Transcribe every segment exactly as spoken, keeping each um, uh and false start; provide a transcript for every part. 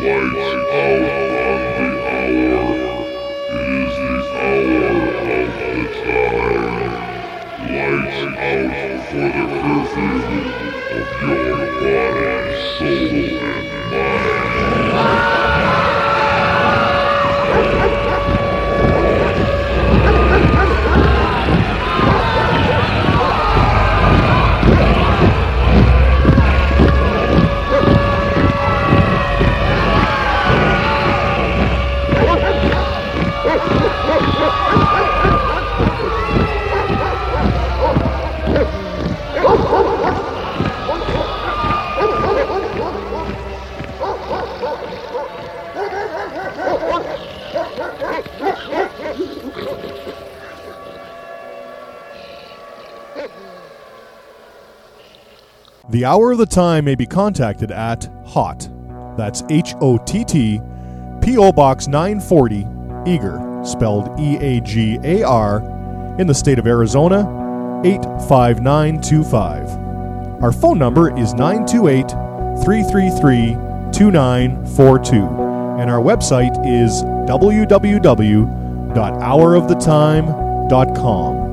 The Hour of the Time may be contacted at HOTT, that's H O T T, P O Box nine forty, Eagar, spelled E A G A R, in the state of Arizona, eight five nine two five. Our phone number is nine two eight, three three three, two nine four two, and our website is w w w dot hour of the time dot com.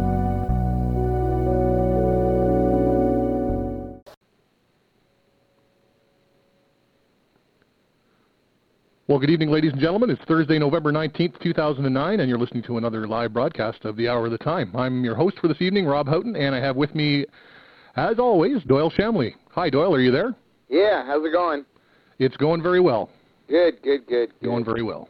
Well, good evening, ladies and gentlemen. It's Thursday, November nineteenth, two thousand nine, and you're listening to another live broadcast of the Hour of the Time. I'm your host for this evening, Rob Houghton, and I have with me, as always, Doyle Shamley. Hi, Doyle. Are you there? Yeah. How's it going? It's going very well. Good, good, good. good. Going very well.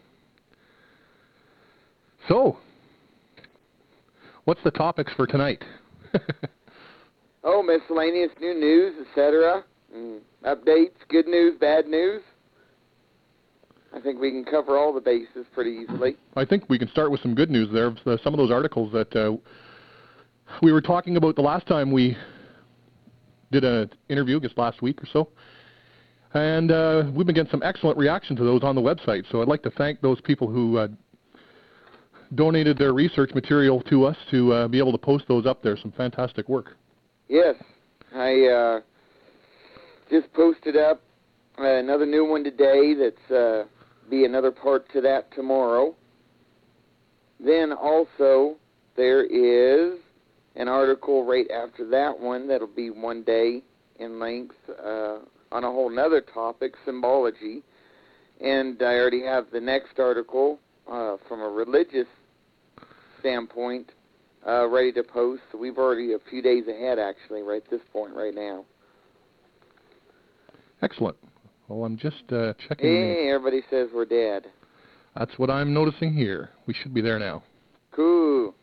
So, what's the topics for tonight? Oh, miscellaneous new news, et cetera. Mm, updates, good news, bad news. I think we can cover all the bases pretty easily. I think we can start with some good news there. Some of those articles that uh, we were talking about the last time we did an interview, I guess last week or so. And uh, we've been getting some excellent reaction to those on the website. So I'd like to thank those people who uh, donated their research material to us to uh, be able to post those up there. Some fantastic work. Yes. I uh, just posted up uh, another new one today that's uh, be another part to that tomorrow. Then also there is an article right after that one that'll be one day in length uh, on a whole nother topic, symbology. And I already have the next article uh, from a religious standpoint uh, ready to post. So we've already a few days ahead, actually, right at this point right now. Excellent. Well, I'm just uh, checking. Hey, everybody says we're dead. That's what I'm noticing here. We should be there now. Cool.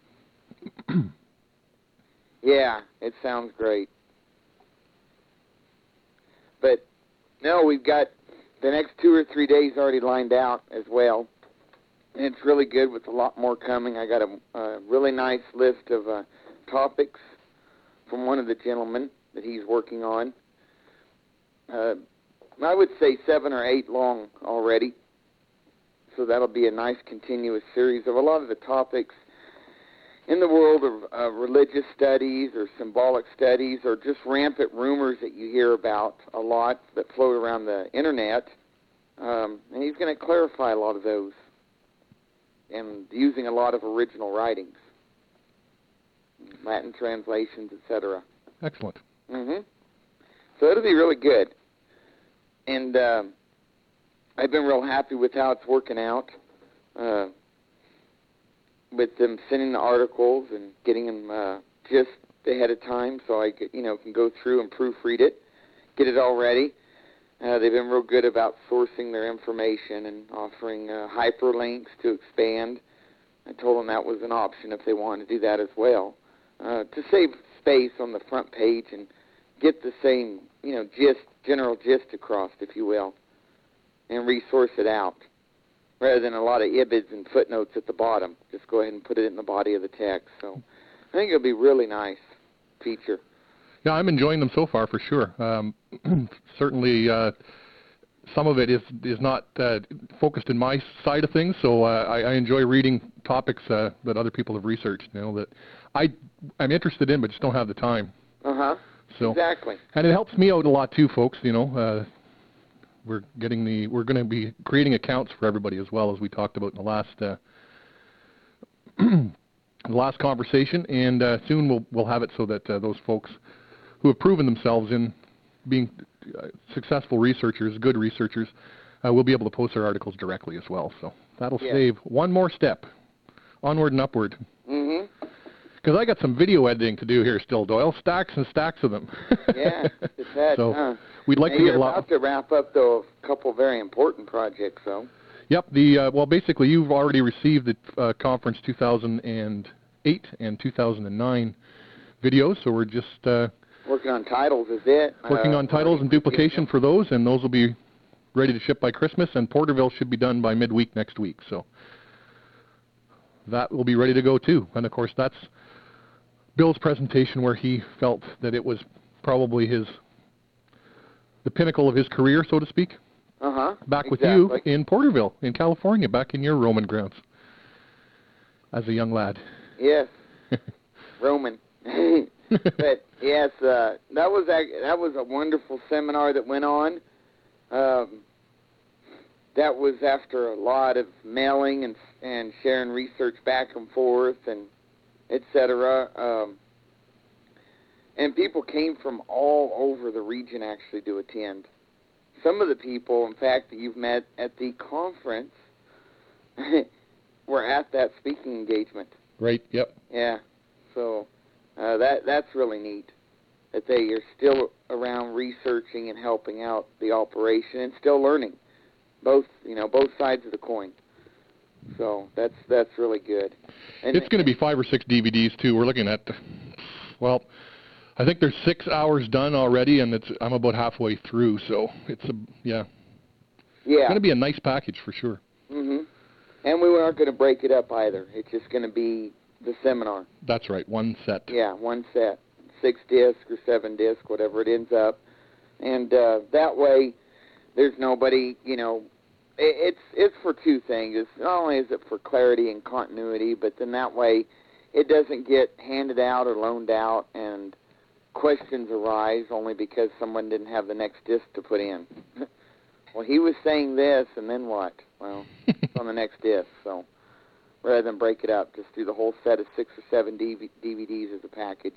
Yeah, it sounds great. But, no, we've got the next two or three days already lined out as well. And it's really good with a lot more coming. I got a, a really nice list of uh, topics from one of the gentlemen that he's working on. Uh, I would say seven or eight long already. So that'll be a nice continuous series of a lot of the topics in the world of uh, religious studies or symbolic studies or just rampant rumors that you hear about a lot that float around the internet. Um, and he's going to clarify a lot of those and using a lot of original writings, Latin translations, et cetera. Excellent. Mm-hmm. So it'll be really good. And uh, I've been real happy with how it's working out, uh, with them sending the articles and getting them uh, just ahead of time, so I get, you know can go through and proofread it, get it all ready. Uh, they've been real good about sourcing their information and offering uh, hyperlinks to expand. I told them that was an option if they wanted to do that as well, uh, to save space on the front page and get the same, you know, gist, general gist across, if you will, and resource it out, rather than a lot of ibids and footnotes at the bottom. Just go ahead and put it in the body of the text. So I think it'll be a really nice feature. Yeah, I'm enjoying them so far for sure. Um, certainly, uh, some of it is is not uh, focused in my side of things, so uh, I, I enjoy reading topics uh, that other people have researched. You know that I I'm interested in, but just don't have the time. Uh huh. So exactly. And it helps me out a lot too, folks. You know, uh, we're getting the we're going to be creating accounts for everybody as well, as we talked about in the last uh, the last conversation, and uh, soon we'll we'll have it so that uh, those folks who have proven themselves in being uh, successful researchers, good researchers, uh, will be able to post their articles directly as well. So that'll yeah. save one more step, onward and upward. Mm-hmm. Because I got some video editing to do here still, Doyle. Stacks and stacks of them. Yeah, it's that. So huh? we'd like now to you're get a lot. about to wrap up though a couple very important projects, though. Yep. The uh, well, basically, you've already received the uh, conference two thousand eight and two thousand nine videos, so we're just uh, working on titles. Is it working uh, on titles and duplication for those, and those will be ready to ship by Christmas. And Porterville should be done by midweek next week. So that will be ready to go too. And of course, that's Bill's presentation where he felt that it was probably his the pinnacle of his career, so to speak. Uh-huh. Back with exactly. you in Porterville, in California, back in your Roman grounds as a young lad. Yes, Roman. But yes, uh, that was a, that was a wonderful seminar that went on. Um, that was after a lot of mailing and and sharing research back and forth and et cetera. Um, and people came from all over the region actually to attend. Some of the people, in fact, that you've met at the conference were at that speaking engagement. Right, yep. Yeah, so uh, that that's really neat that they are still around researching and helping out the operation and still learning both, you know, both sides of the coin. So that's that's really good. And it's going to be five or six D V Ds too. We're looking at, well, I think there's six hours done already, and it's I'm about halfway through. So it's a yeah. Yeah. It's going to be a nice package for sure. Mhm. And we aren't going to break it up either. It's just going to be the seminar. That's right, one set. Yeah, one set, six disc or seven disc, whatever it ends up, and uh, that way, there's nobody, you know. It's it's for two things. It's not only is it for clarity and continuity, but then that way it doesn't get handed out or loaned out and questions arise only because someone didn't have the next disc to put in. Well, he was saying this, and then what? Well, it's on the next disc. So rather than break it up, just do the whole set of six or seven D V Ds as a package.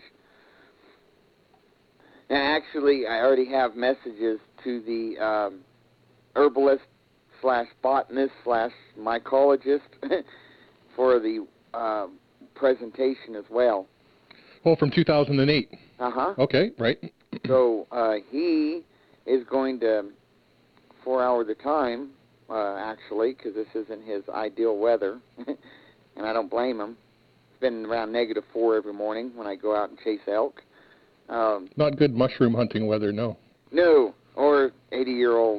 And actually, I already have messages to the um, herbalist slash botanist slash mycologist for the uh, presentation as well. Oh, from two thousand eight. Uh-huh. Okay, right. So uh, he is going to, four hours at a time, uh, actually, because this isn't his ideal weather, and I don't blame him. It's been around negative four every morning when I go out and chase elk. Um, Not good mushroom hunting weather, no. No, or eighty-year-old,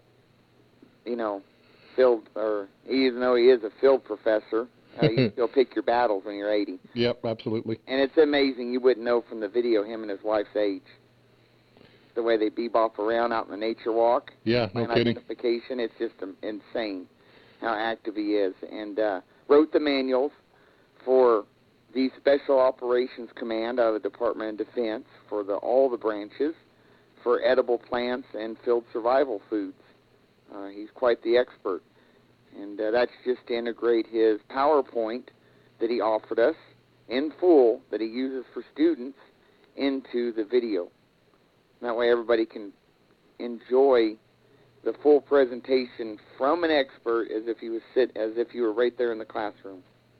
you know, field, or even though he is a field professor, uh, you still pick your battles when you're eighty. Yep, absolutely. And it's amazing. You wouldn't know from the video him and his wife's age. The way they bebop around out in the nature walk. Yeah, no and kidding. Identification, it's just um, insane how active he is. And uh, wrote the manuals for the Special Operations Command out of the Department of Defense for the, all the branches for edible plants and field survival foods. Uh, he's quite the expert. And uh, that's just to integrate his PowerPoint that he offered us in full that he uses for students into the video. That way everybody can enjoy the full presentation from an expert as if he was sit as if you were right there in the classroom.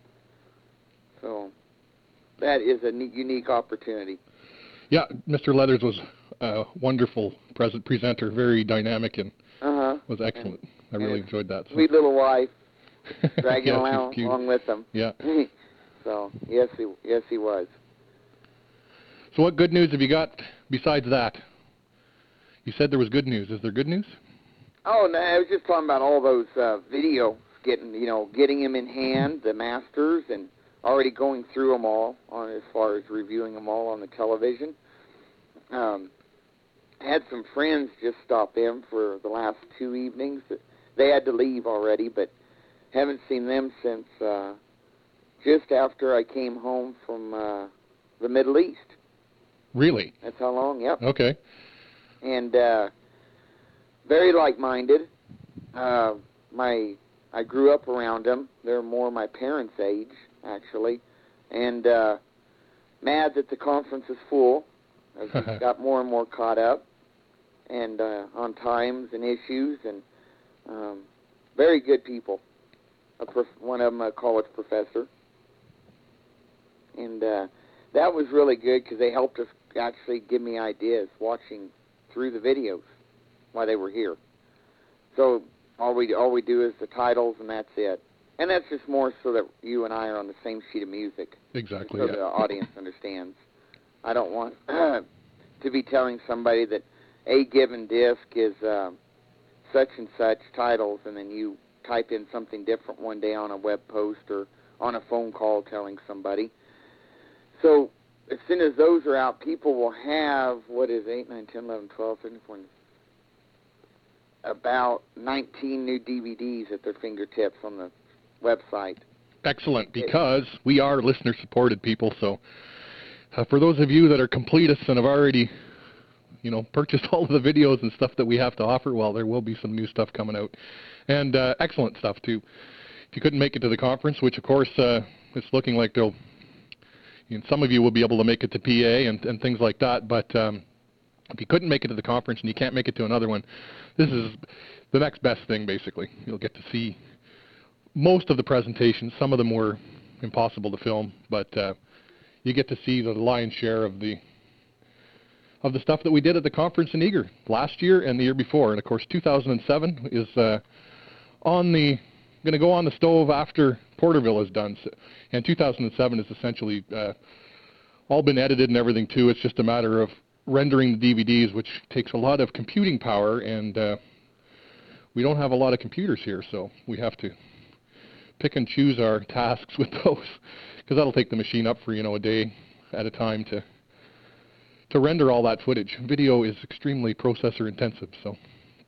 So that is a neat, unique opportunity. Yeah, Mister Leathers was a wonderful pres- presenter, very dynamic, and uh-huh. was excellent. And, I really enjoyed that. So. Sweet little wife dragging yes, along, along with him. Yeah. So yes, he yes he was. So what good news have you got besides that? You said there was good news. Is there good news? Oh, no, I was just talking about all those uh, videos, getting you know, getting them in hand, the masters, and already going through them all on as far as reviewing them all on the television. Um, I had some friends just stop in for the last two evenings. They had to leave already, but haven't seen them since uh, just after I came home from uh, the Middle East. Really? That's how long, yep. Okay. And uh, very like-minded. Uh, my I grew up around them. They're more my parents' age, actually. And uh, mad that the conference is full. As we got more and more caught up and uh, on times and issues, and um, very good people. A prof- one of them a college professor. And uh, that was really good because they helped us actually give me ideas watching through the videos while they were here. So all we all we do is the titles, and that's it. And that's just more so that you and I are on the same sheet of music. Exactly. So yeah. the audience understands. I don't want uh, to be telling somebody that a given disc is uh, such and such titles, and then you type in something different one day on a web post or on a phone call telling somebody. So as soon as those are out, people will have, what is eight, nine, ten, eleven, twelve, thirteen, fourteen, about nineteen new D V Ds at their fingertips on the website. Excellent, because we are listener-supported people, so uh, for those of you that are completists and have already, you know, purchased all of the videos and stuff that we have to offer, well, there will be some new stuff coming out. And uh, excellent stuff, too. If you couldn't make it to the conference, which, of course, uh, it's looking like they'll, you know, some of you will be able to make it to P A and, and things like that, but um, if you couldn't make it to the conference and you can't make it to another one, this is the next best thing, basically. You'll get to see most of the presentations. Some of them were impossible to film, but uh, you get to see the lion's share of the of the stuff that we did at the conference in Eagar last year and the year before. And of course, two thousand seven is uh, on the going to go on the stove after Porterville is done. So, and two thousand seven is essentially uh, all been edited and everything too. It's just a matter of rendering the D V Ds, which takes a lot of computing power, and uh, we don't have a lot of computers here, so we have to pick and choose our tasks with those, because that'll take the machine up for, you know, a day at a time to to render all that footage. Video is extremely processor intensive, so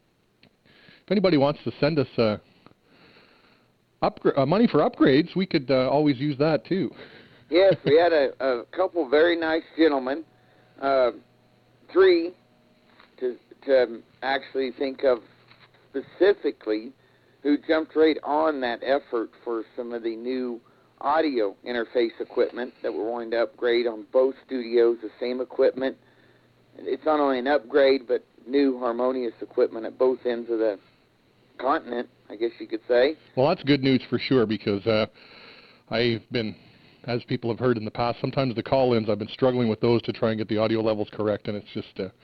if anybody wants to send us uh, upgra- uh, money for upgrades, we could uh, always use that too. Yes, we had a, a couple very nice gentlemen, uh, three to to actually think of specifically, who jumped right on that effort for some of the new audio interface equipment that we're wanting to upgrade on both studios, the same equipment. It's not only an upgrade, but new harmonious equipment at both ends of the continent, I guess you could say. Well, that's good news for sure, because uh, I've been, as people have heard in the past, sometimes the call-ins, I've been struggling with those to try and get the audio levels correct, and it's just, uh,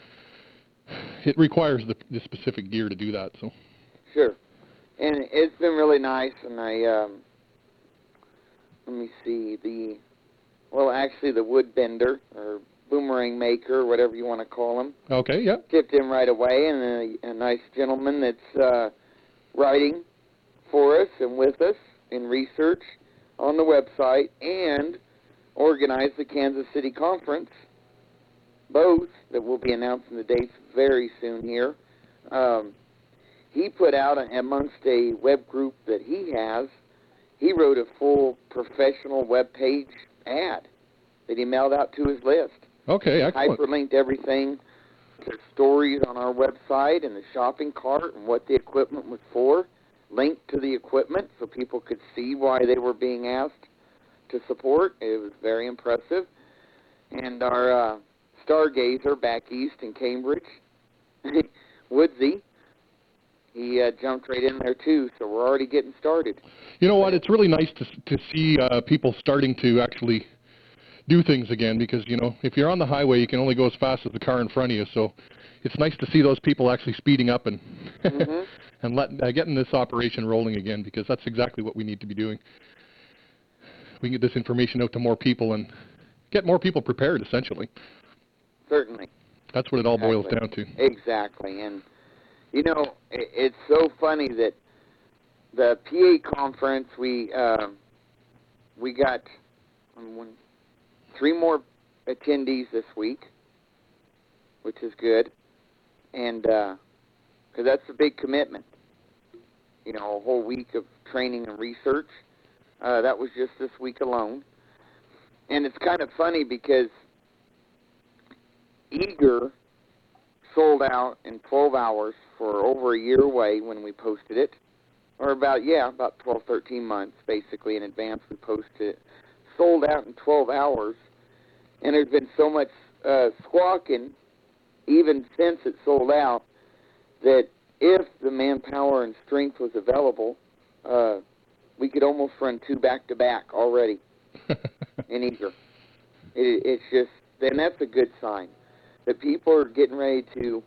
it requires the, the specific gear to do that. So. Sure. And it's been really nice, and I, um, let me see, the, well, actually the wood bender, or boomerang maker, whatever you want to call him. Okay, yeah. Tipped in right away, and a, a nice gentleman that's uh, writing for us and with us in research on the website, and organized the Kansas City Conference, both that will be announcing the dates very soon here. Um, He put out, amongst a web group that he has, he wrote a full professional web page ad that he mailed out to his list. Okay, excellent. Hyperlinked everything to stories on our website and the shopping cart and what the equipment was for. Linked to the equipment so people could see why they were being asked to support. It was very impressive. And our uh, stargazer back east in Cambridge, Woodsy, he uh, jumped right in there too, so we're already getting started. You know what? It's really nice to to see uh, people starting to actually do things again, because, you know, if you're on the highway, you can only go as fast as the car in front of you. So it's nice to see those people actually speeding up and mm-hmm. and let, uh, getting this operation rolling again, because that's exactly what we need to be doing. We can get this information out to more people and get more people prepared, essentially. Certainly. That's what it all exactly. boils down to. Exactly. And, you know, it, it's so funny that the P A conference, we uh, we got one, three more attendees this week, which is good. And because uh, that's a big commitment, you know, a whole week of training and research. Uh, that was just this week alone. And it's kind of funny because Eagar sold out in twelve hours for over a year away when we posted it, or about, yeah, about twelve, thirteen months, basically, in advance we posted it. Sold out in twelve hours, and there's been so much uh, squawking, even since it sold out, that if the manpower and strength was available, uh, we could almost run two back-to-back already in Eager. It, it's just, and that's a good sign. That people are getting ready to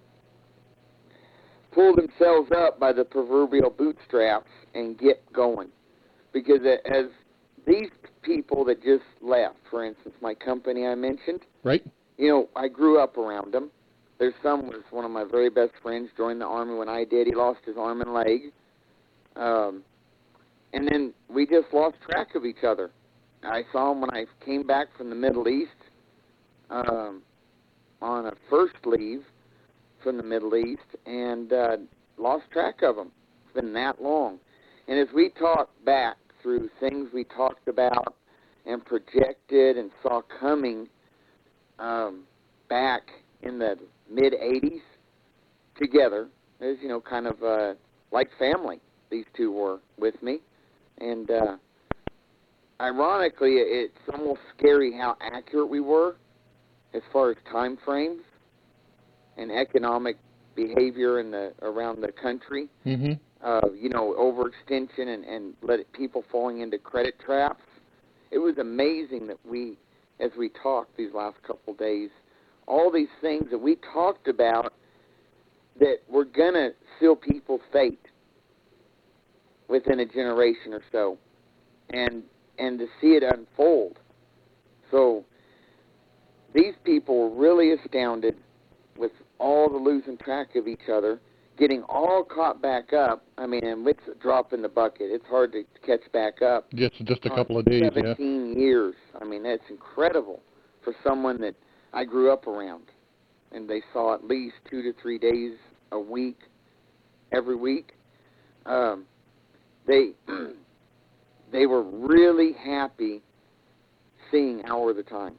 pull themselves up by the proverbial bootstraps and get going. Because as these people that just left, for instance, my company I mentioned, right? You know, I grew up around them. There's some was one of my very best friends, joined the Army when I did. He lost his arm and leg. Um, and then we just lost track of each other. I saw him when I came back from the Middle East um, on a first leave from the Middle East, and uh, lost track of him. It's been that long. And as we talked back through things we talked about and projected and saw coming um, back in the mid eighties together, as you know, kind of uh, like family, these two were with me. And uh, ironically, it's almost scary how accurate we were as far as time frames and economic behavior in the around the country. Mm-hmm. Uh, you know, overextension and, and let it, people falling into credit traps. It was amazing that we, as we talked these last couple of days, all these things that we talked about that were going to seal people's fate within a generation or so, and and to see it unfold. So these people were really astounded with all the losing track of each other, getting all caught back up. I mean, and it's a drop in the bucket. It's hard to catch back up. Just just a couple of days, yeah. seventeen years. I mean, that's incredible for someone that I grew up around. And they saw at least two to three days a week, every week. Um, they they were really happy seeing Hour of the Time.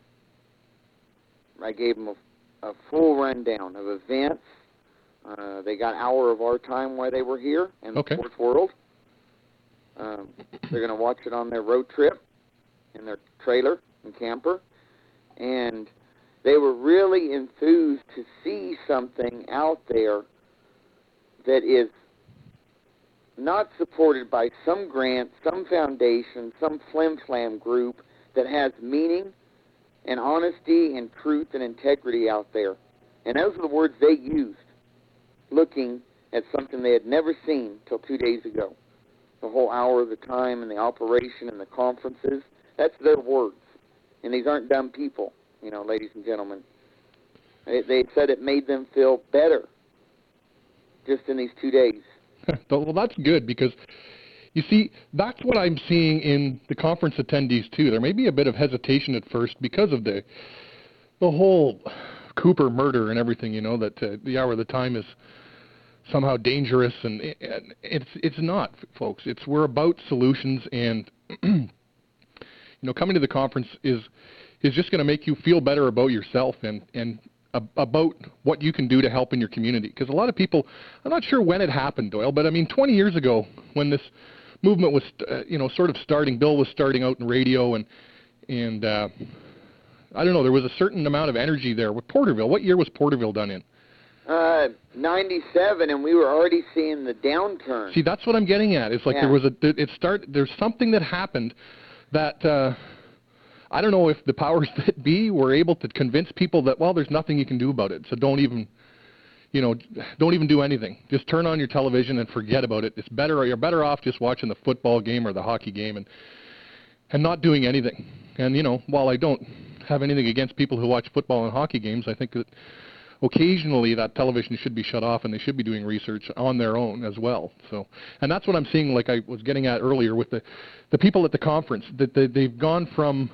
I gave them a, a full rundown of events. Uh, they got Hour of Our Time while they were here in the okay. sports world. Um, they're going to watch it on their road trip in their trailer and camper. And they were really enthused to see something out there that is not supported by some grant, some foundation, some flim-flam group that has meaning and honesty and truth and integrity out there. And those are the words they used, looking at something they had never seen till two days ago. The whole Hour of the Time and the operation and the conferences, that's their words. And these aren't dumb people, you know, ladies and gentlemen. They, they said it made them feel better just in these two days. Well, that's good, because, you see, that's what I'm seeing in the conference attendees, too. There may be a bit of hesitation at first because of the the whole Cooper murder and everything, you know, that uh, the Hour of the Time is somehow dangerous, and, and it's it's not, folks. It's we're about solutions, and you know, coming to the conference is is just going to make you feel better about yourself and and about what you can do to help in your community. Because a lot of people, I'm not sure when it happened, Doyle, but I mean, twenty years ago, when this movement was, uh, you know, sort of starting, Bill was starting out in radio, and and uh, I don't know, there was a certain amount of energy there with Porterville. What year was Porterville done in? Uh, ninety-seven, and we were already seeing the downturn. See, that's what I'm getting at. It's like yeah. there was a, it start, there's something that happened that, uh, I don't know if the powers that be were able to convince people that, well, there's nothing you can do about it, so don't even, you know, don't even do anything. Just turn on your television and forget about it. It's better, you're better off just watching the football game or the hockey game and and not doing anything. And, you know, while I don't have anything against people who watch football and hockey games, I think that occasionally that television should be shut off and they should be doing research on their own as well. So, and that's what I'm seeing, like I was getting at earlier with the, the people at the conference, that they, they've gone from,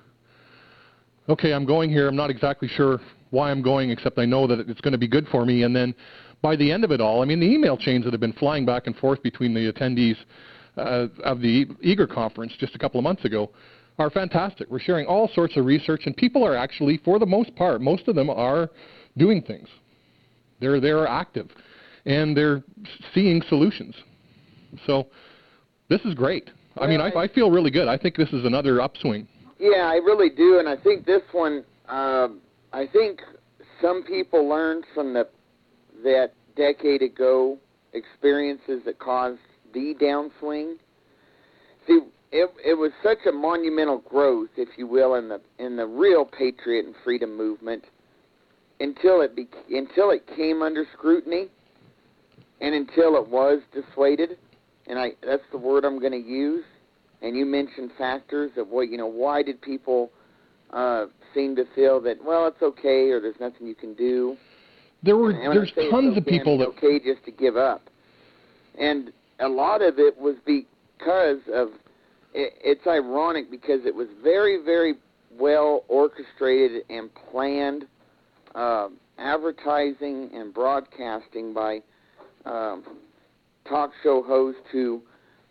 okay, I'm going here, I'm not exactly sure why I'm going, except I know that it's going to be good for me. And then by the end of it all, I mean, the email chains that have been flying back and forth between the attendees uh, of the Eager conference just a couple of months ago are fantastic. We're sharing all sorts of research, and people are actually, for the most part, most of them are doing things. They're they're active, and they're seeing solutions. So this is great. Well, I mean, I, I feel really good. I think this is another upswing. Yeah, I really do, and I think this one. Uh, I think some people learned from the that decade ago experiences that caused the downswing. See, it it was such a monumental growth, if you will, in the in the real patriot and freedom movement until it be, until it came under scrutiny and until it was dissuaded. And I that's the word I'm going to use. And you mentioned factors of what, you know, why did people uh, seem to feel that, well, it's okay, or there's nothing you can do. There were there's tons okay, of people that it's okay just to give up, and a lot of it was because of it, it's ironic because it was very very well orchestrated and planned uh, advertising and broadcasting by um, talk show hosts who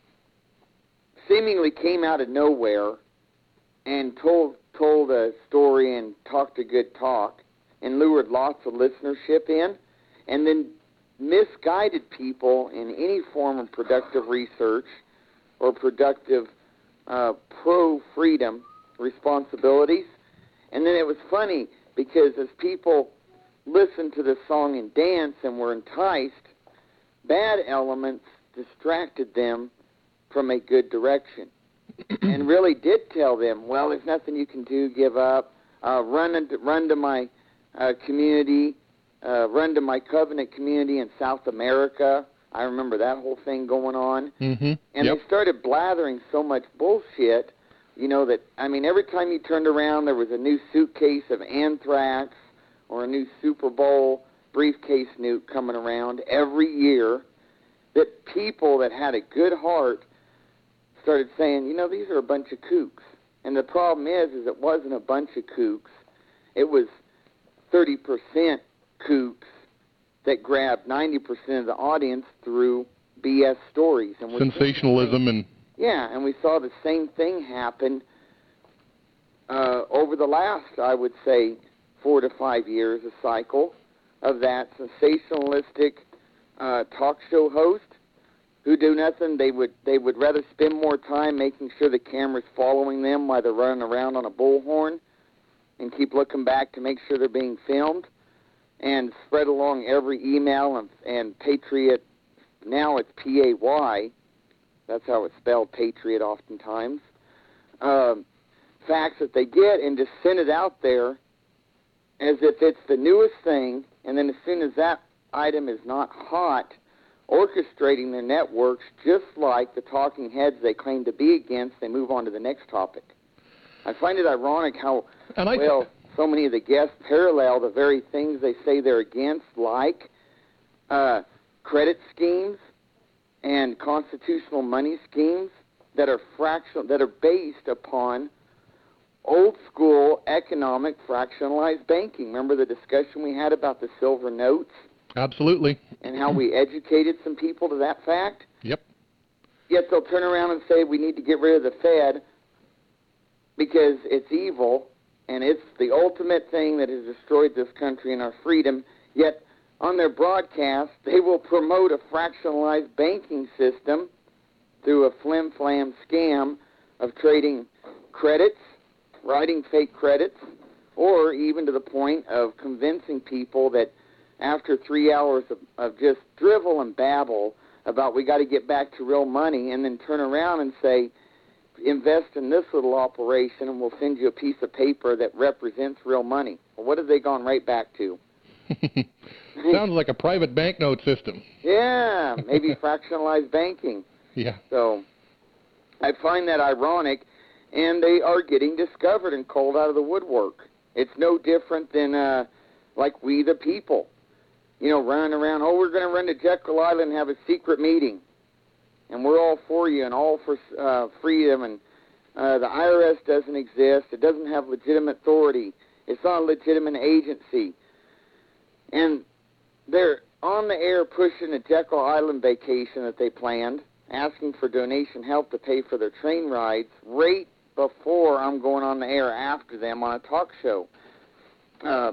seemingly came out of nowhere and told told a story and talked a good talk and lured lots of listenership in, and then misguided people in any form of productive research or productive uh, pro-freedom responsibilities. And then it was funny because as people listened to the song and danced and were enticed, bad elements distracted them from a good direction and really did tell them, well, there's nothing you can do, give up, uh, run, into, run to my uh, community, uh, run to my covenant community in South America. I remember that whole thing going on. Mm-hmm. And yep. they started blathering so much bullshit, you know, that, I mean, every time you turned around, there was a new suitcase of anthrax or a new Super Bowl briefcase nuke coming around every year, that people that had a good heart started saying, you know, these are a bunch of kooks. And the problem is, is it wasn't a bunch of kooks. It was thirty percent kooks that grabbed ninety percent of the audience through B S stories. And sensationalism and... Yeah, and we saw the same thing happen uh, over the last, I would say, four to five years, a cycle of that sensationalistic uh, talk show host who do nothing. They would they would rather spend more time making sure the camera's following them while they're running around on a bullhorn and keep looking back to make sure they're being filmed, and spread along every email and, and Patriot. Now it's P A Y. That's how it's spelled, Patriot, oftentimes. Um, facts that they get and just send it out there as if it's the newest thing, and then as soon as that item is not hot, orchestrating their networks just like the talking heads they claim to be against, they move on to the next topic. I find it ironic how and I well so many of the guests parallel the very things they say they're against, like uh, credit schemes and constitutional money schemes that are fractional, that are based upon old school economic fractionalized banking. Remember the discussion we had about the silver notes? Absolutely. And how we educated some people to that fact? Yep. Yet they'll turn around and say we need to get rid of the Fed because it's evil and it's the ultimate thing that has destroyed this country and our freedom. Yet on their broadcast, they will promote a fractionalized banking system through a flim-flam scam of trading credits, writing fake credits, or even to the point of convincing people that after three hours of, of just drivel and babble about we got to get back to real money, and then turn around and say, invest in this little operation and we'll send you a piece of paper that represents real money. Well, what have they gone right back to? Sounds like a private banknote system. Yeah, maybe fractionalized banking. Yeah. So I find that ironic, and they are getting discovered and called out of the woodwork. It's no different than uh, like We the People, you know, running around, oh, we're going to run to Jekyll Island and have a secret meeting, and we're all for you and all for uh, freedom, and uh, the I R S doesn't exist. It doesn't have legitimate authority. It's not a legitimate agency. And they're on the air pushing a Jekyll Island vacation that they planned, asking for donation help to pay for their train rides right before I'm going on the air after them on a talk show. Uh,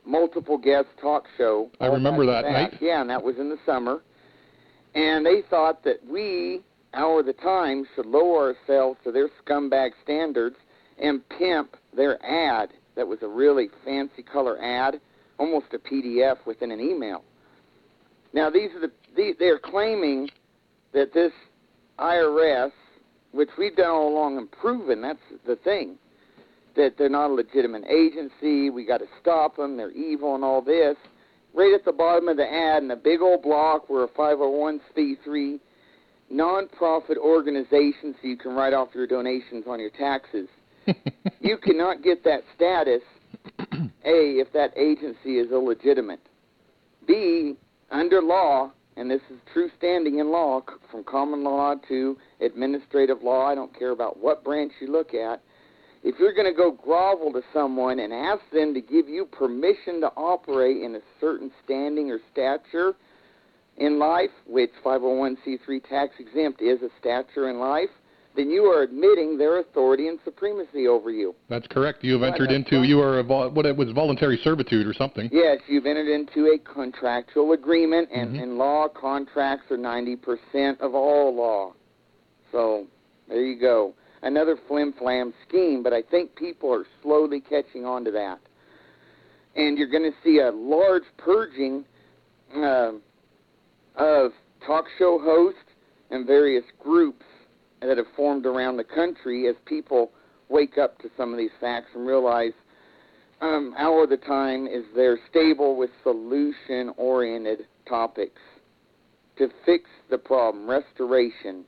multiple guest talk show. I remember that night. Yeah, and that was in the summer. And they thought that we, Hour of the Time, should lower ourselves to their scumbag standards and pimp their ad. That was a really fancy color ad, almost a P D F within an email. Now, these are the, the they're claiming that this I R S, which we've done all along and proven, that's the thing, that they're not a legitimate agency, we got to stop them, they're evil and all this. Right at the bottom of the ad in a big old block, we're a five oh one c three nonprofit organization, so you can write off your donations on your taxes. You cannot get that status, A, if that agency is illegitimate. B, under law, and this is true standing in law, from common law to administrative law, I don't care about what branch you look at, if you're going to go grovel to someone and ask them to give you permission to operate in a certain standing or stature in life, which five oh one c three tax exempt is a stature in life, then you are admitting their authority and supremacy over you. That's correct. You have entered into, right. you are a, what it was voluntary servitude or something. Yes, you've entered into a contractual agreement, and mm-hmm. in law, contracts are ninety percent of all law. So there you go. Another flim-flam scheme, but I think people are slowly catching on to that. And you're going to see a large purging uh, of talk show hosts and various groups that have formed around the country as people wake up to some of these facts and realize um, Hour of the Time is there stable with solution-oriented topics to fix the problem, restoration.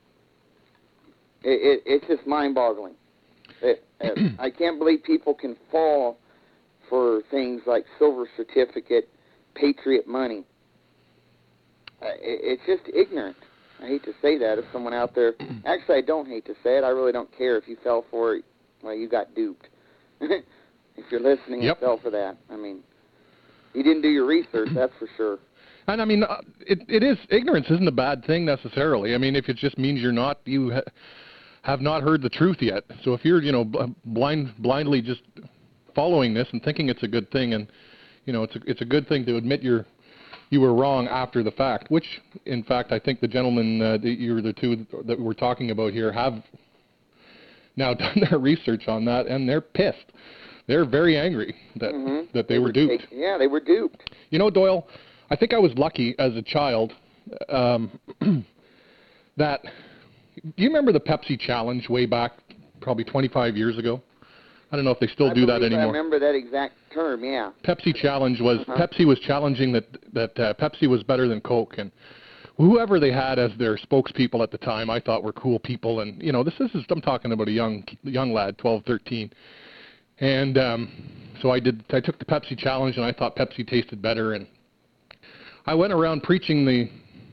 It, it, it's just mind-boggling. It, it, I can't believe people can fall for things like silver certificate, patriot money. Uh, it, it's just ignorant. I hate to say that if someone out there... Actually, I don't hate to say it. I really don't care if you fell for it. Well, you got duped. If you're listening yep. and fell for that. I mean, you didn't do your research, that's for sure. And, I mean, uh, it, it is... Ignorance isn't a bad thing necessarily. I mean, if it just means you're not... You ha- have not heard the truth yet. So if you're, you know, blind, blindly just following this and thinking it's a good thing, and, you know, it's a, it's a good thing to admit you're... you were wrong after the fact, which, in fact, I think the gentlemen, uh, the, you're the two that we're talking about here, have now done their research on that, and they're pissed. They're very angry that mm-hmm. that they, they were duped. Take, yeah, they were duped. You know, Doyle, I think I was lucky as a child um, that, do you remember the Pepsi Challenge way back probably twenty-five years ago? I don't know if they still I do that anymore. I remember that exact term, yeah. Pepsi Challenge was, uh-huh. Pepsi was challenging that, that uh, Pepsi was better than Coke, and whoever they had as their spokespeople at the time I thought were cool people, and, you know, this is, I'm talking about a young young lad, twelve, thirteen, and um, so I did, I took the Pepsi Challenge, and I thought Pepsi tasted better, and I went around preaching the,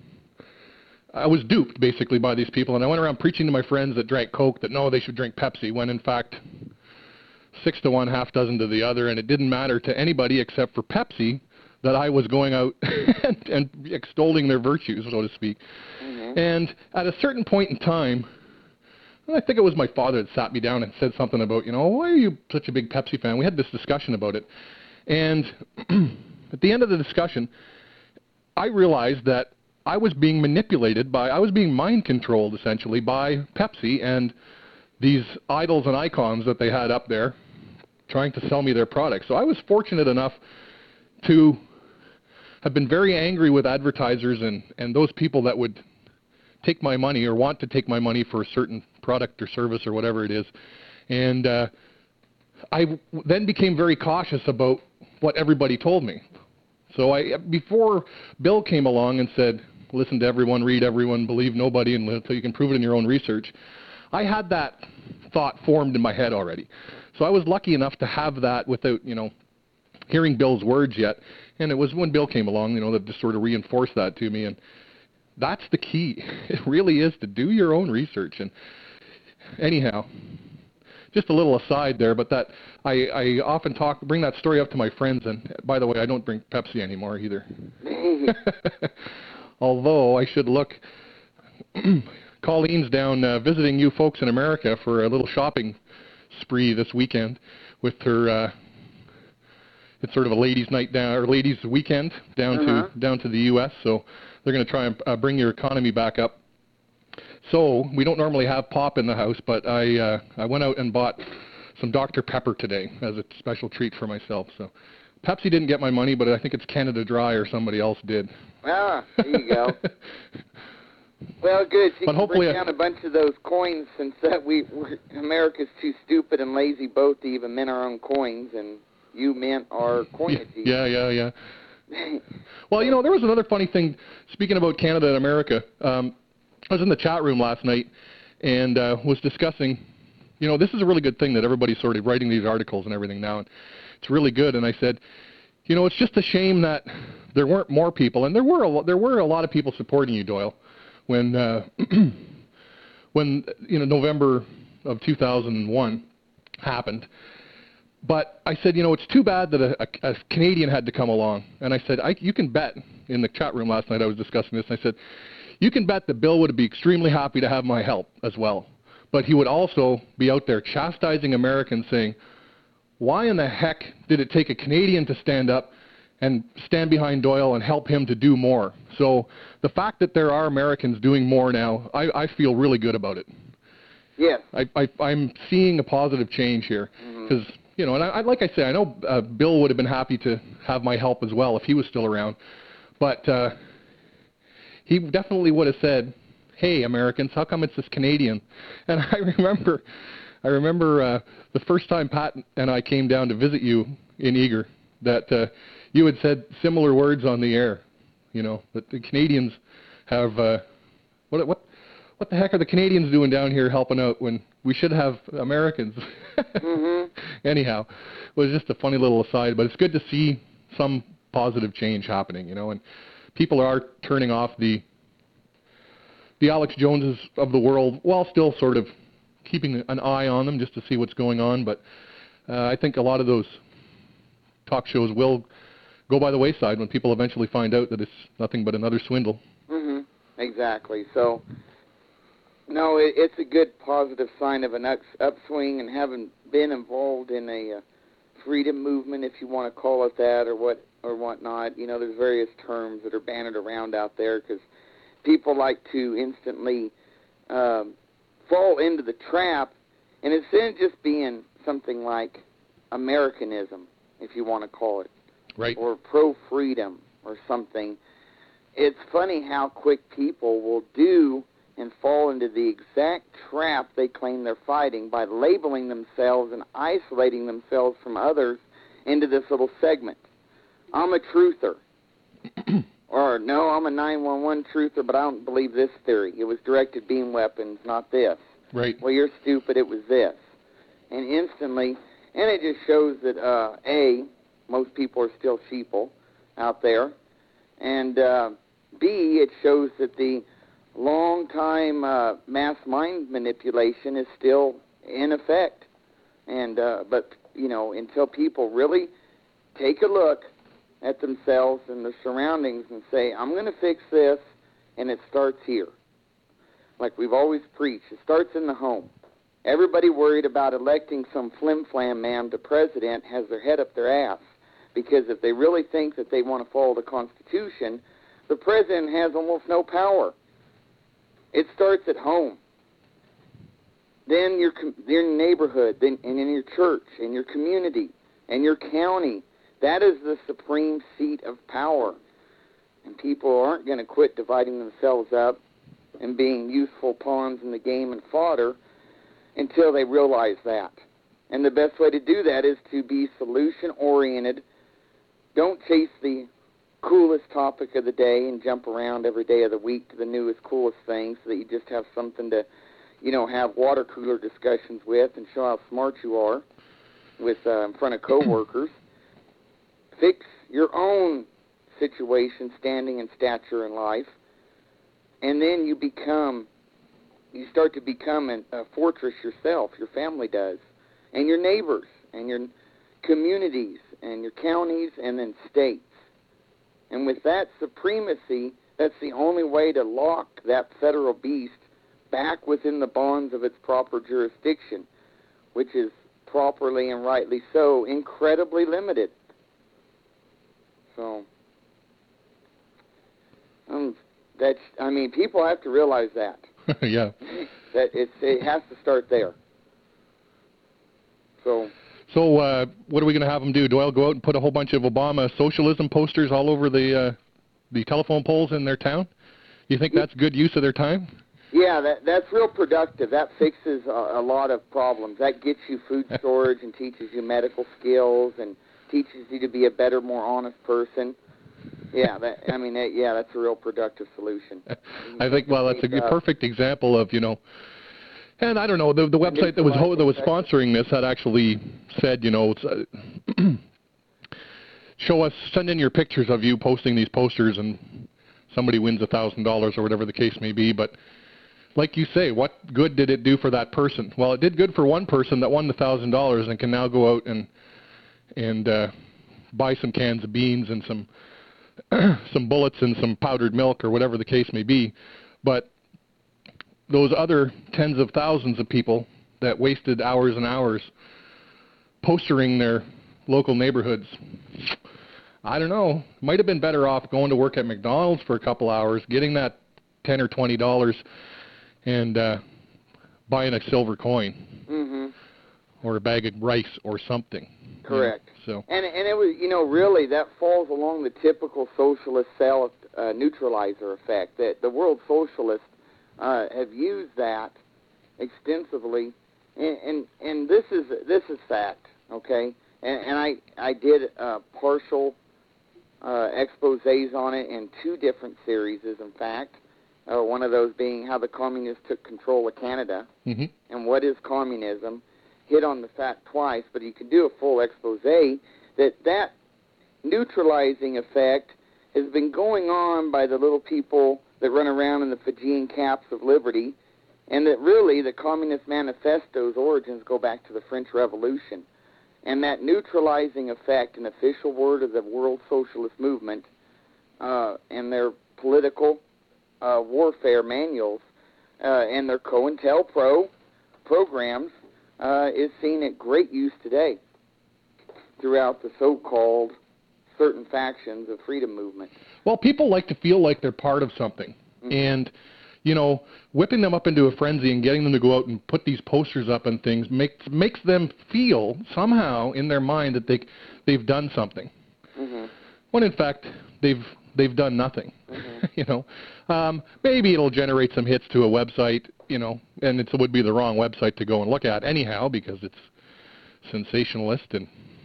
I was duped, basically, by these people, and I went around preaching to my friends that drank Coke that, no, they should drink Pepsi, when, in fact, six to one, half dozen to the other, and it didn't matter to anybody except for Pepsi that I was going out and, and extolling their virtues, so to speak. Mm-hmm. And at a certain point in time, I think it was my father that sat me down and said something about, you know, why are you such a big Pepsi fan? We had this discussion about it. And at the end of the discussion, I realized that I was being manipulated by, I was being mind controlled essentially by Pepsi and these idols and icons that they had up there trying to sell me their products. So I was fortunate enough to have been very angry with advertisers and, and those people that would take my money or want to take my money for a certain product or service or whatever it is. And uh, I w- then became very cautious about what everybody told me. So I, before Bill came along and said, listen to everyone, read everyone, believe nobody until you can prove it in your own research, I had that thought formed in my head already. So I was lucky enough to have that without, you know, hearing Bill's words yet. And it was when Bill came along, you know, that just sort of reinforced that to me. And that's the key. It really is to do your own research. And anyhow, just a little aside there, but that I, I often talk, bring that story up to my friends. And by the way, I don't drink Pepsi anymore either. Although I should look... Colleen's down uh, visiting you folks in America for a little shopping spree this weekend with her uh, it's sort of a ladies' night down or ladies' weekend down Uh-huh. to down to the U S. So they're going to try and uh, bring your economy back up. So we don't normally have pop in the house, but I uh, I went out and bought some Doctor Pepper today as a special treat for myself. So Pepsi didn't get my money, but I think it's Canada Dry or somebody else did. Ah, there you go. Well, good. You But can hopefully bring I- down a bunch of those coins since that we we're, America's too stupid and lazy both to even mint our own coins, and you mint our coinage. Yeah, yeah, yeah. Well, you know, there was another funny thing. Speaking about Canada and America, um, I was in the chat room last night and uh, was discussing, you know, this is a really good thing that everybody's sort of writing these articles and everything now, and it's really good. And I said, you know, it's just a shame that there weren't more people, and there were a lo- there were a lot of people supporting you, Doyle, when uh, when you know November of two thousand one happened. But I said, you know, it's too bad that a, a, a Canadian had to come along. And I said, I, you can bet, in the chat room last night I was discussing this, and I said, you can bet that Bill would be extremely happy to have my help as well. But he would also be out there chastising Americans, saying, why in the heck did it take a Canadian to stand up and stand behind Doyle and help him to do more? So the fact that there are Americans doing more now, I, I feel really good about it. Yes. I, I, I'm seeing a positive change here because, mm-hmm. you know, and I, I, like I say, I know uh, Bill would have been happy to have my help as well if he was still around, but uh, he definitely would have said, hey, Americans, how come it's this Canadian? And I remember, I remember uh, the first time Pat and I came down to visit you in Eager, that uh, you had said similar words on the air, you know, that the Canadians have, uh, what, what, what the heck are the Canadians doing down here helping out when we should have Americans? Mm-hmm. Anyhow, it was just a funny little aside, but it's good to see some positive change happening, you know, and people are turning off the the Alex Joneses of the world while still sort of keeping an eye on them just to see what's going on. But uh, I think a lot of those talk shows will go by the wayside when people eventually find out that it's nothing but another swindle. Mm-hmm. Exactly. So, no, it, it's a good positive sign of an up, upswing, and having been involved in a uh, freedom movement, if you want to call it that, or what or whatnot. You know, there's various terms that are bandied around out there because people like to instantly um, fall into the trap, and instead of just being something like Americanism, if you want to call it, right, or pro-freedom or something, it's funny how quick people will do and fall into the exact trap they claim they're fighting by labeling themselves and isolating themselves from others into this little segment. I'm a truther. Or, no, I'm a nine one one truther, but I don't believe this theory. It was directed beam weapons, not this. Right. Well, you're stupid, it was this. And instantly, and it just shows that, uh, A, most people are still sheeple out there, and uh, B, it shows that the long-time uh, mass mind manipulation is still in effect. And uh, but, you know, until people really take a look at themselves and their surroundings and say, I'm going to fix this, and it starts here. Like we've always preached, it starts in the home. Everybody worried about electing some flim-flam man to president has their head up their ass, because if they really think that they want to follow the Constitution, the president has almost no power. It starts at home. Then your, your neighborhood, then, and in your church, in your community, and your county. That is the supreme seat of power. And people aren't going to quit dividing themselves up and being useful pawns in the game and fodder until they realize that. And the best way to do that is to be solution-oriented. Don't chase the coolest topic of the day and jump around every day of the week to the newest, coolest thing so that you just have something to, you know, have water cooler discussions with and show how smart you are with uh, in front of coworkers. Fix your own situation, standing and stature in life, and then you become, you start to become an, a fortress yourself. Your family does, and your neighbors, and your communities, and your counties, and then states. And with that supremacy, that's the only way to lock that federal beast back within the bonds of its proper jurisdiction, which is properly and rightly so incredibly limited. So, um, that's, I mean, people have to realize that. Yeah. That it's, it has to start there. So, So uh, what are we going to have them do? Doyle go out and put a whole bunch of Obama socialism posters all over the uh, the telephone poles in their town? You think that's good use of their time? Yeah, that that's real productive. That fixes a, a lot of problems. That gets you food storage and teaches you medical skills and teaches you to be a better, more honest person. Yeah, that, I mean, that, yeah, that's a real productive solution. I think, well, that's a uh, perfect example of, you know, and I don't know, the the website that was ho- that was sponsoring this had actually said, you know, it's, uh, show us, send in your pictures of you posting these posters and somebody wins a thousand dollars or whatever the case may be. But like you say, what good did it do for that person? Well, it did good for one person that won the thousand dollars and can now go out and and uh, buy some cans of beans and some some bullets and some powdered milk or whatever the case may be. But those other tens of thousands of people that wasted hours and hours postering their local neighborhoods, I don't know, might have been better off going to work at McDonald's for a couple hours, getting that ten or twenty dollars, and uh, buying a silver coin, mm-hmm. or a bag of rice or something. Correct. You know, so and and it was, you know, really that falls along the typical socialist cell uh, neutralizer effect. That the world socialists uh, have used that extensively, and, and and this is this is fact, okay. And, and I I did uh, partial uh, exposés on it in two different series, in fact. Uh, one of those being how the communists took control of Canada, mm-hmm. and what is communism. Hit on the fact twice, but you can do a full expose that that neutralizing effect has been going on by the little people that run around in the Fijian caps of liberty, and that really the Communist Manifesto's origins go back to the French Revolution. And that neutralizing effect, an official word of the World Socialist Movement, uh, and their political uh, warfare manuals, uh, and their COINTELPRO programs, uh, is seen at great use today throughout the so-called certain factions of freedom movement. Well, people like to feel like they're part of something. Mm-hmm. And, you know, whipping them up into a frenzy and getting them to go out and put these posters up and things makes makes them feel somehow in their mind that they they've done something. Mm-hmm. When in fact they've they've done nothing. Mm-hmm. You know, um, maybe it'll generate some hits to a website. You know, and it would be the wrong website to go and look at anyhow because it's sensationalist and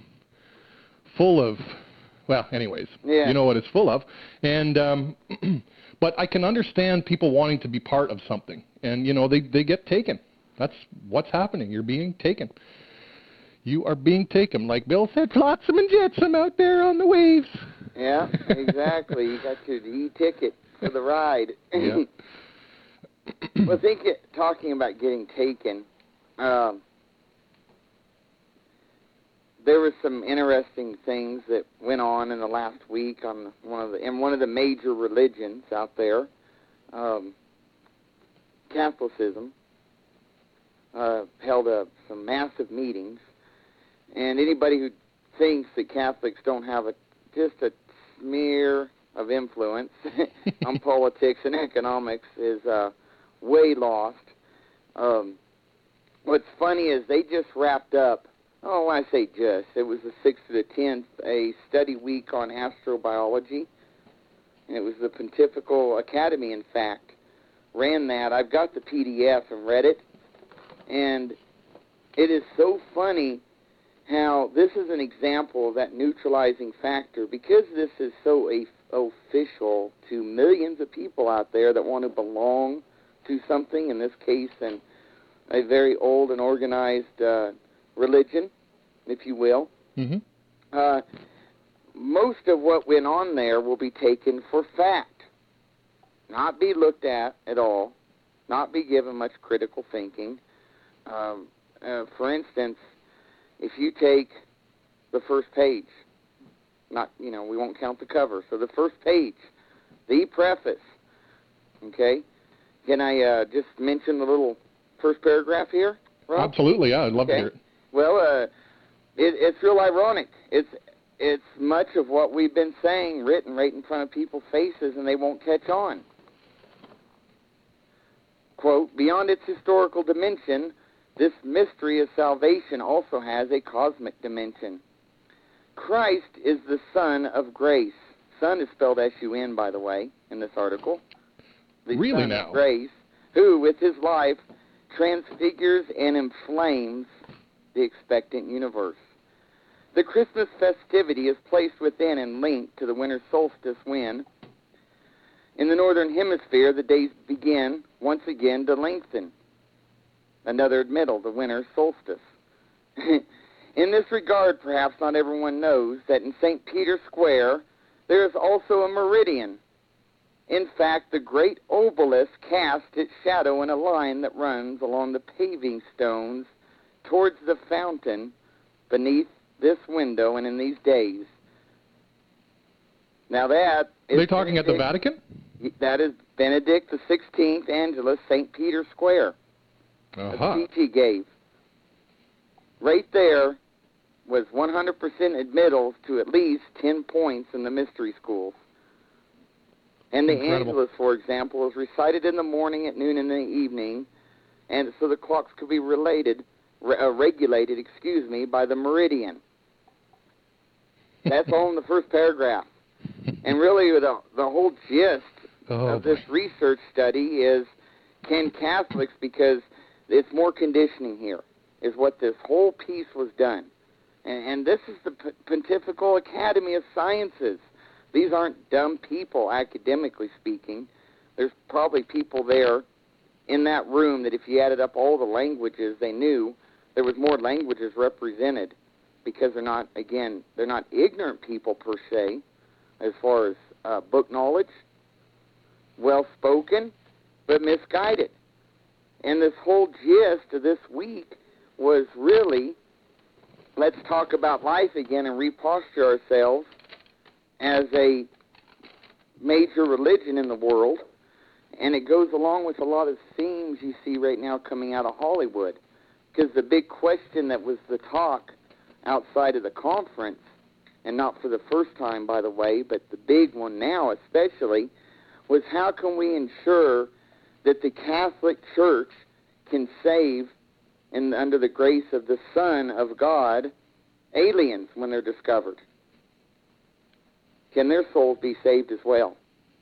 full of, well, anyways, yeah. You know what it's full of. And um, but I can understand people wanting to be part of something, and you know they they get taken. That's what's happening. You're being taken. You are being taken, like Bill said, flotsam and jetsam out there on the waves. Yeah, exactly. You got your e-ticket for the ride. Yeah. Well, think it, talking about getting taken, um, there were some interesting things that went on in the last week on one of the in one of the major religions out there, um, Catholicism. Uh, held a, some massive meetings, and anybody who thinks that Catholics don't have a just a smear of influence on politics and economics is uh, way lost. Um, what's funny is they just wrapped up, oh, I say just, it was the sixth to the tenth, a study week on astrobiology. And it was the Pontifical Academy, in fact, ran that. I've got the P D F and read it. And it is so funny how this is an example of that neutralizing factor, because this is so a, official to millions of people out there that want to belong to something, in this case, in a very old and organized uh, religion, if you will. Mm-hmm. Uh, most of what went on there will be taken for fact, not be looked at at all, not be given much critical thinking. Um, uh, for instance, if you take the first page, not, you know, we won't count the cover, so the first page, the preface, okay? Can I uh, just mention the little first paragraph here, Rob? Absolutely, yeah, I'd love okay. to hear it. Well, uh, it, it's real ironic. It's it's much of what we've been saying written right in front of people's faces, and they won't catch on. Quote, beyond its historical dimension, this mystery of salvation also has a cosmic dimension. Christ is the Son of grace. Son is spelled S U N, by the way, in this article. The really Son now? of grace, who, with his life, transfigures and inflames the expectant universe. The Christmas festivity is placed within and linked to the winter solstice when, in the northern hemisphere, the days begin once again to lengthen. Another admittal, the winter solstice. In this regard, perhaps not everyone knows that in Saint Peter's Square there is also a meridian. In fact, the great obelisk casts its shadow in a line that runs along the paving stones towards the fountain beneath this window and in these days. Now that is... Are they talking Benedict, at the Vatican? That is Benedict the sixteenth, Angelus, Saint Peter's Square. Uh-huh. A speech he gave. Right there was one hundred percent admittals to at least ten points in the mystery schools. And the Incredible. Angelus, for example, was recited in the morning, at noon, and in the evening, and so the clocks could be related, re- uh, regulated, excuse me, by the meridian. That's all in the first paragraph. And really, the, the whole gist oh, of this boy. research study is, can Catholics, because it's more conditioning here, is what this whole piece was done. And, and this is the P- Pontifical Academy of Sciences. These aren't dumb people, academically speaking. There's probably people there in that room that if you added up all the languages they knew, there was more languages represented, because they're not, again, they're not ignorant people per se, as far as uh, book knowledge, well-spoken, but misguided. And this whole gist of this week was really, let's talk about life again and reposture ourselves as a major religion in the world. And it goes along with a lot of themes you see right now coming out of Hollywood. Because the big question that was the talk outside of the conference, and not for the first time, by the way, but the big one now especially, was how can we ensure that the Catholic Church can save, in, under the grace of the Son of God, aliens when they're discovered? Can their souls be saved as well?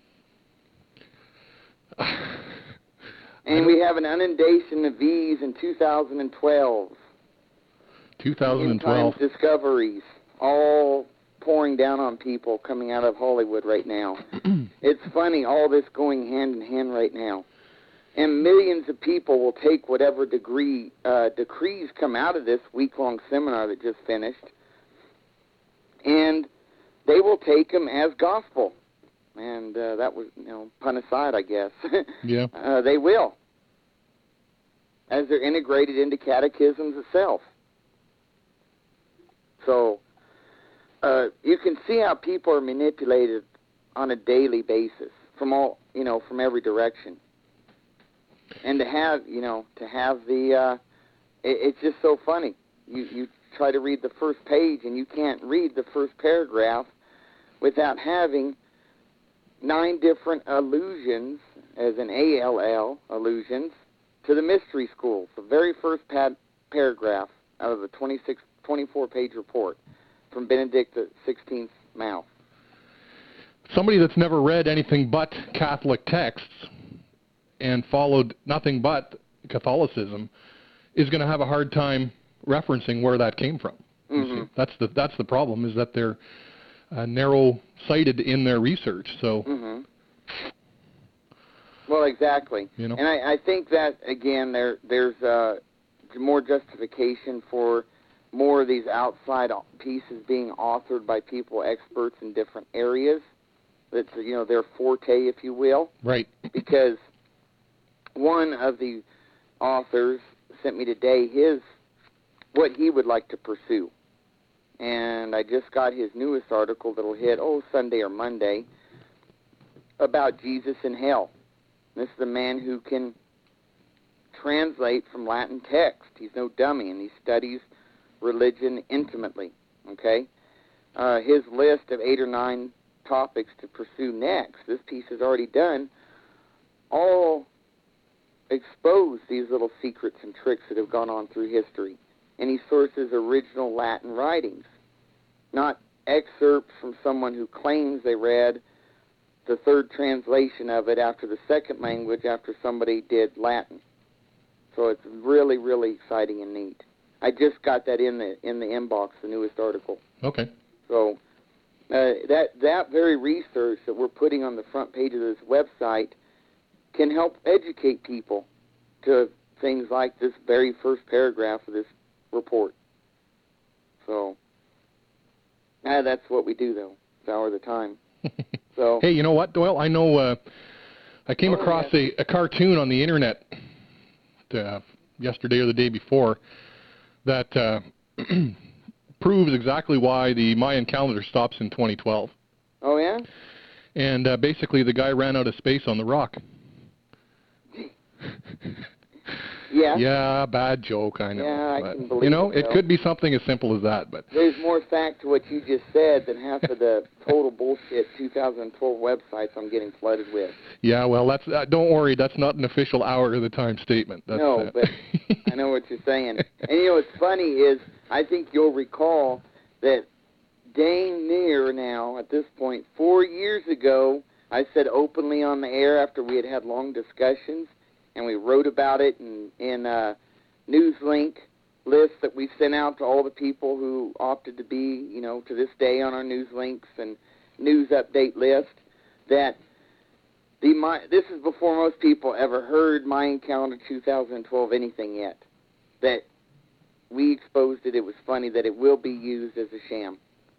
And we have an inundation of these in two thousand twelve. two thousand twelve. End-times discoveries, all pouring down on people coming out of Hollywood right now. It's funny, all this going hand in hand right now. And millions of people will take whatever degree uh, decrees come out of this week-long seminar that just finished, and they will take them as gospel. And uh, that was, you know, pun aside, I guess. Yeah. Uh, they will, as they're integrated into catechisms itself. So uh, you can see how people are manipulated on a daily basis from all, you know, from every direction. And to have, you know, to have the, uh, it, it's just so funny. You you try to read the first page and you can't read the first paragraph without having nine different allusions, as in A L L, allusions, to the mystery schools. The very first pad, paragraph out of the twenty-six, twenty-four page report from Benedict the sixteenth's mouth. Somebody that's never read anything but Catholic texts and followed nothing but Catholicism is going to have a hard time referencing where that came from. Mm-hmm. See, that's the that's the problem, is that they're uh, narrow-sighted in their research. So, mm-hmm. Well, exactly. You know? And I, I think that again, there there's uh, more justification for more of these outside pieces being authored by people, experts in different areas. That's, you know, their forte, if you will. right. Because one of the authors sent me today his what he would like to pursue. And I just got his newest article that'll hit, oh, Sunday or Monday, about Jesus in hell. This is a man who can translate from Latin text. He's no dummy, and he studies religion intimately, okay? uh, his list of eight or nine topics to pursue next, this piece is already done, all expose these little secrets and tricks that have gone on through history. And he sources original Latin writings, not excerpts from someone who claims they read the third translation of it after the second language after somebody did Latin. So it's really, really exciting and neat. I just got that in the in the inbox, the newest article. Okay. So uh, that that very research that we're putting on the front page of this website can help educate people to things like this very first paragraph of this report. So uh, that's what we do, though. It's hour of the time. So hey, you know what, Doyle? I know uh, I came oh, across yes. a, a cartoon on the internet uh, yesterday or the day before that uh, proves exactly why the Mayan calendar stops in twenty twelve. Oh, yeah? And uh, basically the guy ran out of space on the rock. Yeah. Yeah, bad joke, I know. Yeah, I but, can believe you know, it, it though. could be something as simple as that. But There's more fact to what you just said than half of the total bullshit two thousand twelve websites I'm getting flooded with. yeah, well, that's uh, don't worry, that's not an official hour of the time statement. That's, No, uh, but I know what you're saying. And you know what's funny is I think you'll recall that dang near now, at this point, four years ago, I said openly on the air after we had had long discussions, and we wrote about it in, in uh, NewsLink lists that we sent out to all the people who opted to be, you know, to this day on our news links and news update list, that the My, this is before most people ever heard Mayan Calendar two thousand twelve anything yet, that we exposed it. It was funny that it will be used as a sham.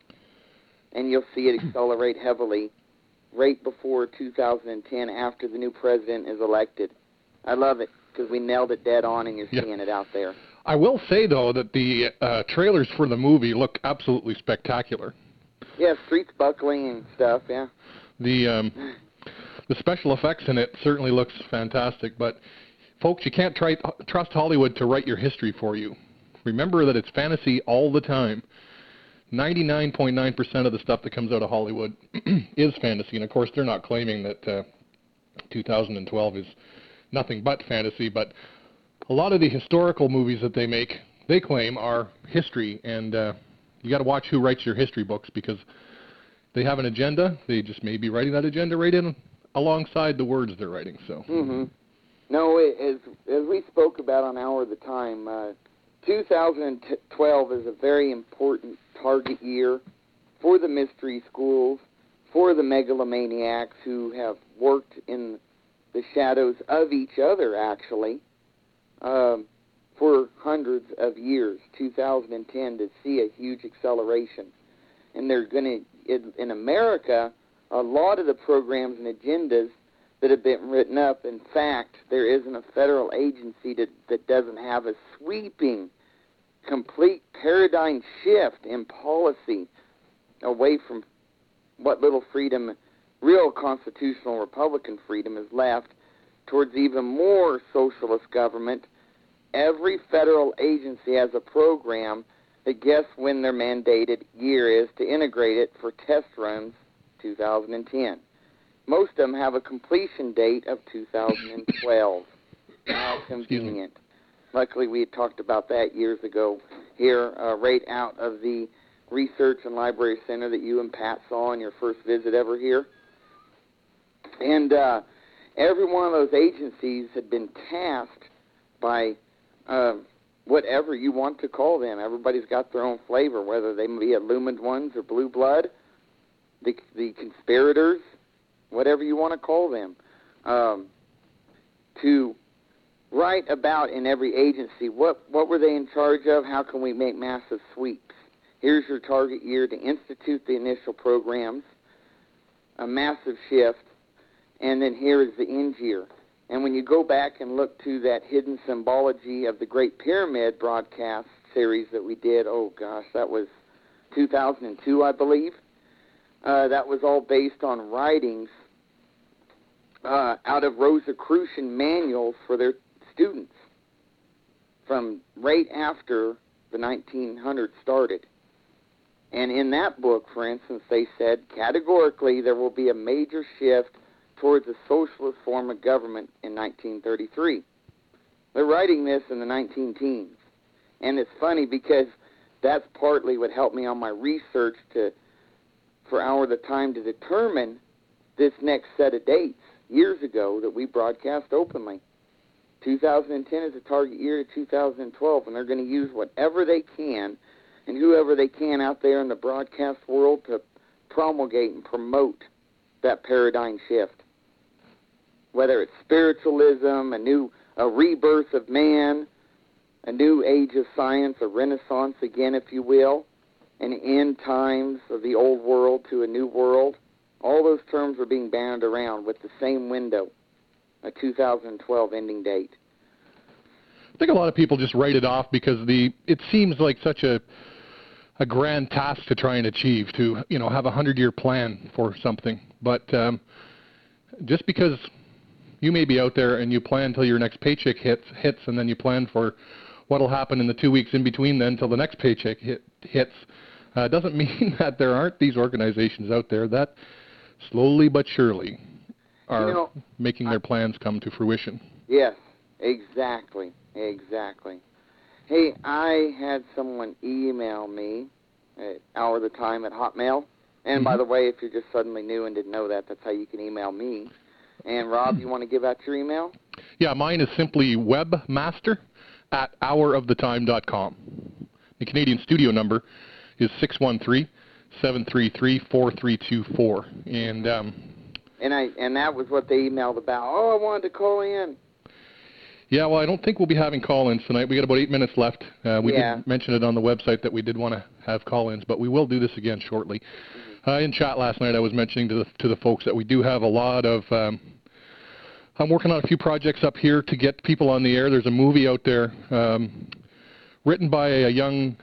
And you'll see it accelerate heavily right before two thousand ten after the new president is elected. I love it because we nailed it dead on and you're Yeah. seeing it out there. I will say, though, that the uh, trailers for the movie look absolutely spectacular. Yeah, streets buckling and stuff, yeah. The um, the special effects in it certainly looks fantastic, but folks, you can't try, trust Hollywood to write your history for you. Remember that it's fantasy all the time. ninety-nine point nine percent of the stuff that comes out of Hollywood is fantasy, and of course they're not claiming that uh, two thousand twelve is nothing but fantasy, but a lot of the historical movies that they make, they claim are history, and uh, you got to watch who writes your history books because they have an agenda. They just may be writing that agenda right in alongside the words they're writing. So. Mm-hmm. No, it, as as we spoke about on Hour of the Time, uh, two thousand twelve is a very important target year for the mystery schools, for the megalomaniacs who have worked in the shadows of each other, actually, um, for hundreds of years, two thousand ten, to see a huge acceleration. And they're going to, in, in America, a lot of the programs and agendas that have been written up, in fact, there isn't a federal agency that, that doesn't have a sweeping, complete paradigm shift in policy away from what little freedom, real constitutional Republican freedom is left, towards even more socialist government. Every federal agency has a program that guess when their mandated year is to integrate it for test runs two thousand ten. Most of them have a completion date of two thousand twelve. How convenient. Luckily, we had talked about that years ago here, uh, right out of the Research and Library Center that you and Pat saw on your first visit ever here. And uh, every one of those agencies had been tasked by uh, whatever you want to call them. Everybody's got their own flavor, whether they be illumined ones or blue blood, the, the conspirators, whatever you want to call them, um, to write about in every agency what, what were they in charge of, how can we make massive sweeps. Here's your target year to institute the initial programs, a massive shift, and then here is the end year. And when you go back and look to that hidden symbology of the Great Pyramid broadcast series that we did, oh gosh, that was two thousand two, I believe. Uh, that was all based on writings uh, out of Rosicrucian manuals for their students from right after the nineteen hundreds started. And in that book, for instance, they said categorically there will be a major shift towards a socialist form of government in nineteen thirty-three. They're writing this in the nineteen teens. And it's funny because that's partly what helped me on my research to, for Hour of the Time to determine this next set of dates years ago that we broadcast openly. two thousand ten is a target year to two thousand twelve, and they're going to use whatever they can and whoever they can out there in the broadcast world to promulgate and promote that paradigm shift. Whether it's spiritualism, a new a rebirth of man, a new age of science, a renaissance again, if you will, an end times of the old world to a new world, all those terms are being bandied around with the same window, a two thousand twelve ending date. I think a lot of people just write it off because the it seems like such a a grand task to try and achieve, to you know have a hundred-year plan for something. But um, just because you may be out there and you plan till your next paycheck hits, hits, and then you plan for what'll happen in the two weeks in between then till the next paycheck hit, hits, uh, doesn't mean that there aren't these organizations out there that slowly but surely are you know, making their I, plans come to fruition. Yes, exactly, exactly. Hey, I had someone email me at Hour of the Time at Hotmail. And mm-hmm. by the way, if you're just suddenly new and didn't know that, that's how you can email me. And Rob, you want to give out your email? Yeah, mine is simply webmaster at hour of the time dot com. The Canadian studio number is six one three, seven three three, four three two four. And um, and I and that was what they emailed about. Oh, I wanted to call in. Yeah, well, I don't think we'll be having call-ins tonight. We got about eight minutes left. Uh, we yeah. did mention it on the website that we did want to have call-ins, but we will do this again shortly. Mm-hmm. Uh, in chat last night, I was mentioning to the, to the folks that we do have a lot of... Um, I'm working on a few projects up here to get people on the air. There's a movie out there um, written by a young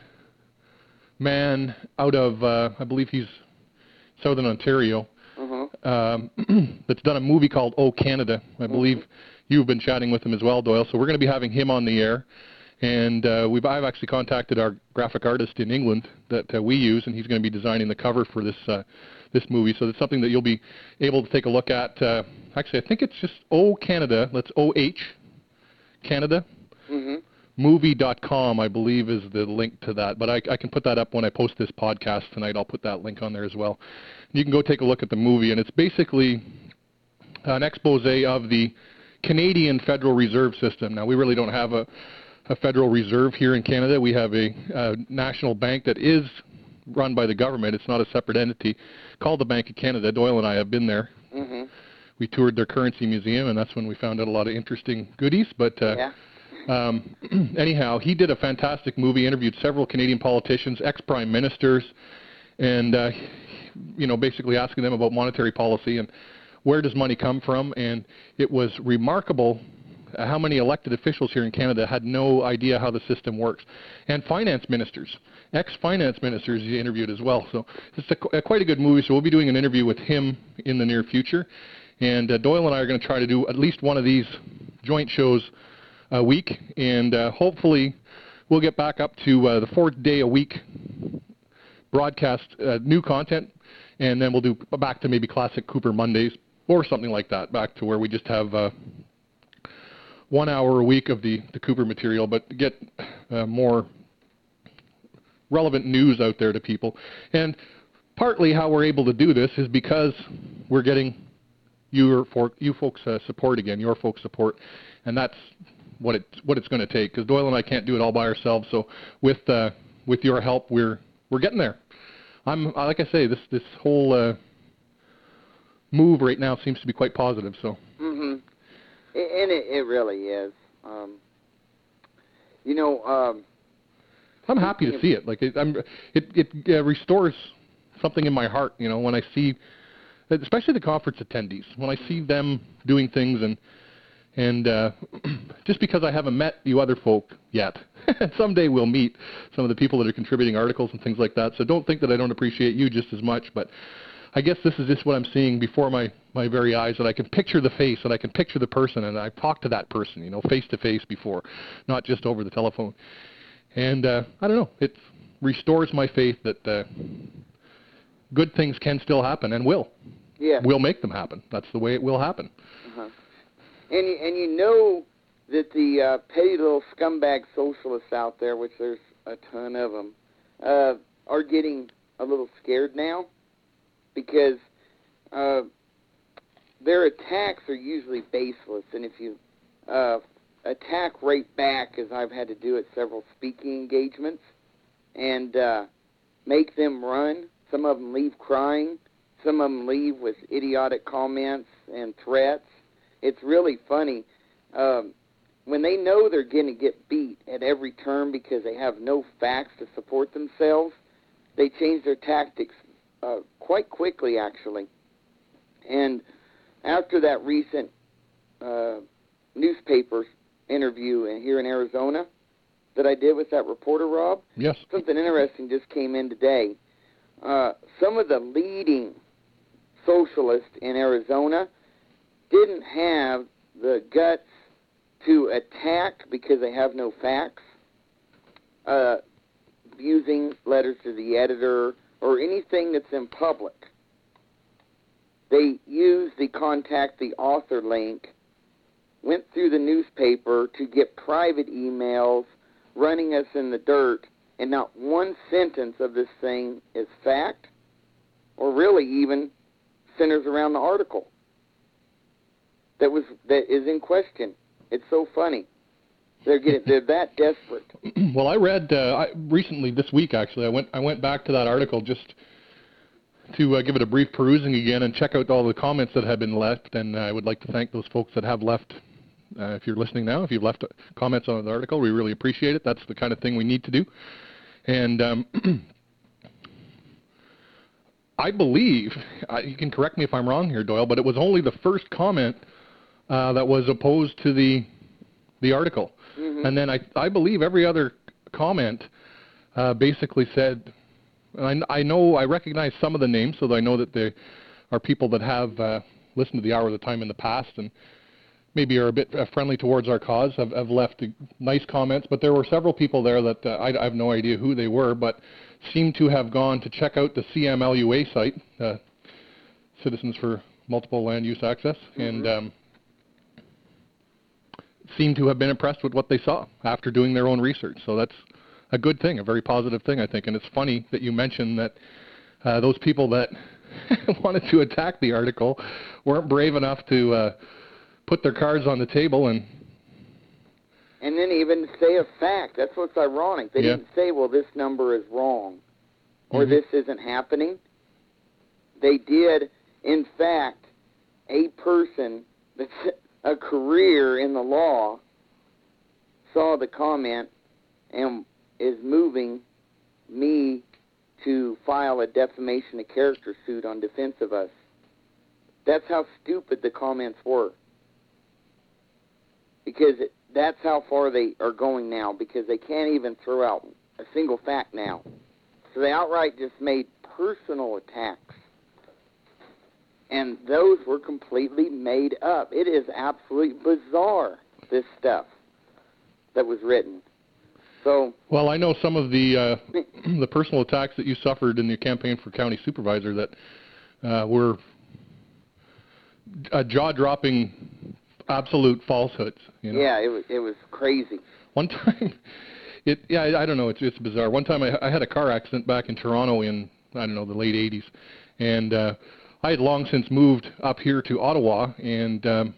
man out of, uh, I believe he's Southern Ontario, mm-hmm. um, that's done a movie called Oh Canada. I believe mm-hmm. you've been chatting with him as well, Doyle. So we're going to be having him on the air. And uh, we've, I've actually contacted our graphic artist in England that uh, we use, and he's going to be designing the cover for this uh, this movie. So it's something that you'll be able to take a look at. Uh, actually, I think it's just O Canada. That's O H Canada. Mm-hmm. Movie dot com, I believe, is the link to that. But I, I can put that up when I post this podcast tonight. I'll put that link on there as well. You can go take a look at the movie, and it's basically an expose of the Canadian Federal Reserve System. Now, we really don't have a, a Federal Reserve here in Canada. We have a, a national bank that is run by the government. It's not a separate entity, called the Bank of Canada. Doyle and I have been there. Mm-hmm. We toured their currency museum, and that's when we found out a lot of interesting goodies. But uh, yeah. um, anyhow, he did a fantastic movie, interviewed several Canadian politicians, ex-prime ministers, and uh, you know, basically asking them about monetary policy and where does money come from. And it was remarkable how many elected officials here in Canada had no idea how the system works. And finance ministers, ex-finance ministers he interviewed as well. So it's a, a, quite a good movie. So we'll be doing an interview with him in the near future. And uh, Doyle and I are going to try to do at least one of these joint shows a week. And uh, hopefully we'll get back up to uh, the fourth day a week broadcast uh, new content. And then we'll do back to maybe Classic Cooper Mondays or something like that, back to where we just have... Uh, one hour a week of the, the Cooper material, but get uh, more relevant news out there to people. And partly how we're able to do this is because we're getting your for, you folks uh, support again, your folks support, and that's what it what it's going to take. Because Doyle and I can't do it all by ourselves. So with uh, with your help, we're we're getting there. I'm like I say, this this whole uh, move right now seems to be quite positive. So. Mm-hmm. And it, it really is. Um, you know, um, I'm happy to see it. Like it, I'm, it, it uh, restores something in my heart. You know, when I see, especially the conference attendees, when I see them doing things, and and uh, just because I haven't met you other folk yet, someday we'll meet some of the people that are contributing articles and things like that. So don't think that I don't appreciate you just as much, but. I guess this is just what I'm seeing before my, my very eyes, that I can picture the face, and I can picture the person, and I've talked to that person, you know, face-to-face before, not just over the telephone. And uh, I don't know, it's restores my faith that uh, good things can still happen and will. Yeah. We'll make them happen. That's the way it will happen. Uh-huh. And you, and you know that the uh, petty little scumbag socialists out there, which there's a ton of them, uh, are getting a little scared now because uh, their attacks are usually baseless. And if you uh, attack right back, as I've had to do at several speaking engagements, and uh, make them run, some of them leave crying, some of them leave with idiotic comments and threats. It's really funny. Um, when they know they're going to get beat at every turn because they have no facts to support themselves, they change their tactics uh, quite quickly, actually. And after that recent uh, newspaper interview in, here in Arizona that I did with that reporter, Rob, yes, something interesting just came in today. Uh, some of the leading socialists in Arizona didn't have the guts to attack because they have no facts, uh, using letters to the editor or anything that's in public. They used the contact the author link, went through the newspaper to get private emails, running us in the dirt, and not one sentence of this thing is fact or really even centers around the article that was that is in question. It's so funny. They're getting they're that desperate. Well, I read uh, I, recently this week actually. I went I went back to that article just to uh, give it a brief perusing again and check out all the comments that have been left. And uh, I would like to thank those folks that have left. Uh, if you're listening now, if you've left comments on the article, we really appreciate it. That's the kind of thing we need to do. And um, I believe, uh, you can correct me if I'm wrong here, Doyle, but it was only the first comment uh, that was opposed to the the article. Mm-hmm. And then I, I believe every other comment uh, basically said, and I, I know, I recognize some of the names, so that I know that they are people that have uh, listened to the Hour of the Time in the past and maybe are a bit uh, friendly towards our cause, have, have left nice comments, but there were several people there that uh, I, I have no idea who they were, but seemed to have gone to check out the C M L U A site, uh, Citizens for Multiple Land Use Access, mm-hmm. and um, seemed to have been impressed with what they saw after doing their own research. So that's a good thing, a very positive thing, I think. And it's funny that you mentioned that uh, those people that wanted to attack the article weren't brave enough to uh, put their cards on the table and and then even say a fact. That's what's ironic. They yeah. didn't say, well, this number is wrong or mm-hmm. this isn't happening. They did, in fact, a person that's a career in the law saw the comment and is moving me to file a defamation of character suit on defense of us. That's how stupid the comments were. Because it, that's how far they are going now, because they can't even throw out a single fact now. So they outright just made personal attacks. And those were completely made up. It is absolutely bizarre, this stuff that was written. So, well, I know some of the uh, the personal attacks that you suffered in your campaign for county supervisor that uh, were uh, jaw-dropping, absolute falsehoods. You know? Yeah, it was it was crazy. One time, it yeah, I, I don't know, it's it's bizarre. One time, I, I had a car accident back in Toronto in I don't know the late eighties, and uh, I had long since moved up here to Ottawa, and um,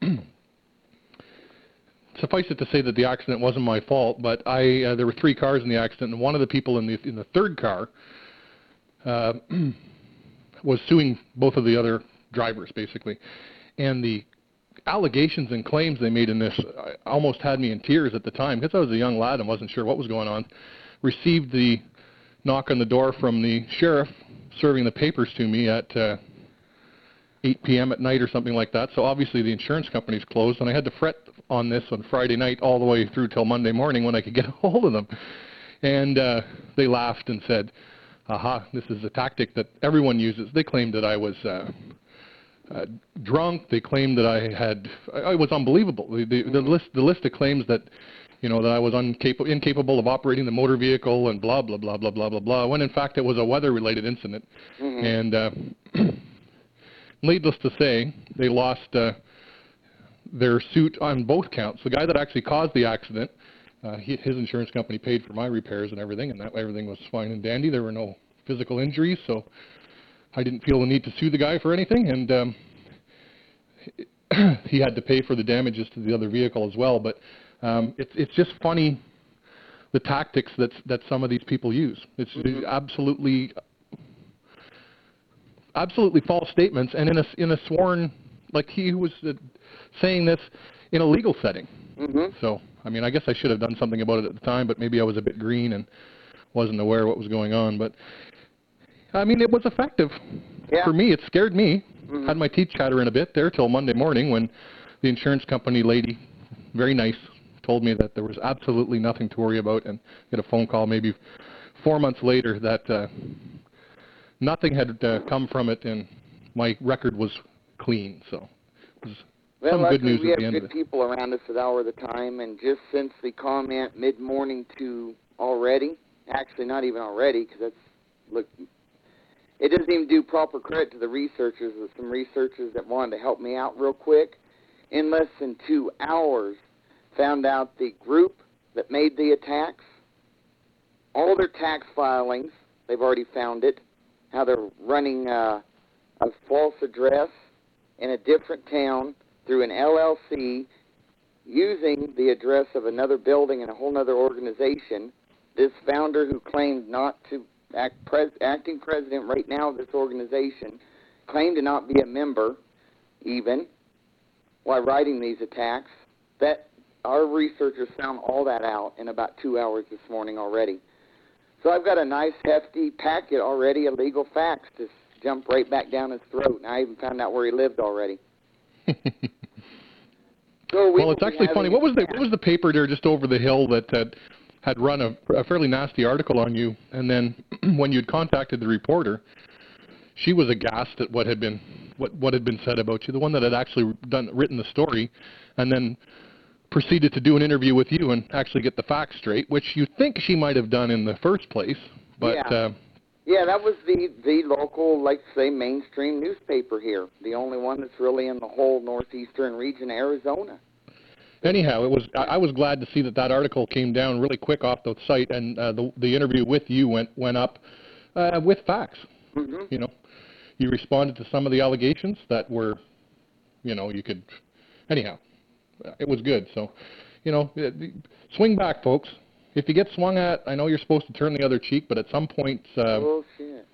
suffice it to say that the accident wasn't my fault, but I uh, there were three cars in the accident, and one of the people in the in the third car uh, was suing both of the other drivers, basically. And the allegations and claims they made in this almost had me in tears at the time, because I was a young lad and wasn't sure what was going on. Received the knock on the door from the sheriff serving the papers to me at uh, eight p.m. at night or something like that. So obviously the insurance company's closed, and I had to fret on this on Friday night all the way through till Monday morning when I could get a hold of them. And uh, they laughed and said, aha, this is a tactic that everyone uses. They claimed that I was uh, uh, drunk. They claimed that I had, I, I was unbelievable. The, the, the, list, the list of claims that you know, that I was uncapable, incapable of operating the motor vehicle and blah, blah, blah, blah, blah, blah, blah, when in fact it was a weather-related incident. Mm-hmm. And uh, needless to say, they lost uh, their suit on both counts. The guy that actually caused the accident, uh, he, his insurance company paid for my repairs and everything, and that everything was fine and dandy. There were no physical injuries, so I didn't feel the need to sue the guy for anything, and um, he had to pay for the damages to the other vehicle as well. But um, it's it's just funny the tactics that that some of these people use. It's Mm-hmm. absolutely absolutely false statements, and in a in a sworn, like he was uh, saying this in a legal setting. Mm-hmm. So I mean, I guess I should have done something about it at the time, but maybe I was a bit green and wasn't aware of what was going on. But I mean, it was effective. Yeah. For me, it scared me. Mm-hmm. Had my teeth chattering a bit there till Monday morning when the insurance company lady, very nice, told me that there was absolutely nothing to worry about, and get a phone call maybe four months later that uh, nothing had uh, come from it, and my record was clean. So it was Well, some luckily good news we at have the end good of it. people around us at hour of the time, and just since the comment mid-morning to already, actually not even already, because that's, look, it doesn't even do proper credit to the researchers. There's some researchers that wanted to help me out real quick. In less than two hours, found out the group that made the attacks, all their tax filings, they've already found it, how they're running uh, a false address in a different town through an L L C using the address of another building and a whole other organization. This founder who claimed not to act pres- acting president right now of this organization claimed to not be a member even while writing these attacks. That our researchers found all that out in about two hours this morning already. So I've got a nice hefty packet already of legal facts to jump right back down his throat, and I even found out where he lived already. So we Well, it's actually funny. What was the what was the paper there just over the hill that had, had run a, a fairly nasty article on you, and then when you'd contacted the reporter, she was aghast at what had been what, what had been said about you, the one that had actually done written the story, and then proceeded to do an interview with you and actually get the facts straight, which you think she might have done in the first place, but. Yeah. Uh, Yeah, that was the, the local, like say, mainstream newspaper here, the only one that's really in the whole northeastern region of Arizona. Anyhow, it was. I, I was glad to see that that article came down really quick off the site, and uh, the the interview with you went went up uh, with facts. Mm-hmm. You know, you responded to some of the allegations that were, you know, you could. Anyhow, it was good. So, you know, swing back, folks. If you get swung at, I know you're supposed to turn the other cheek, but at some point. Uh, Oh, shit.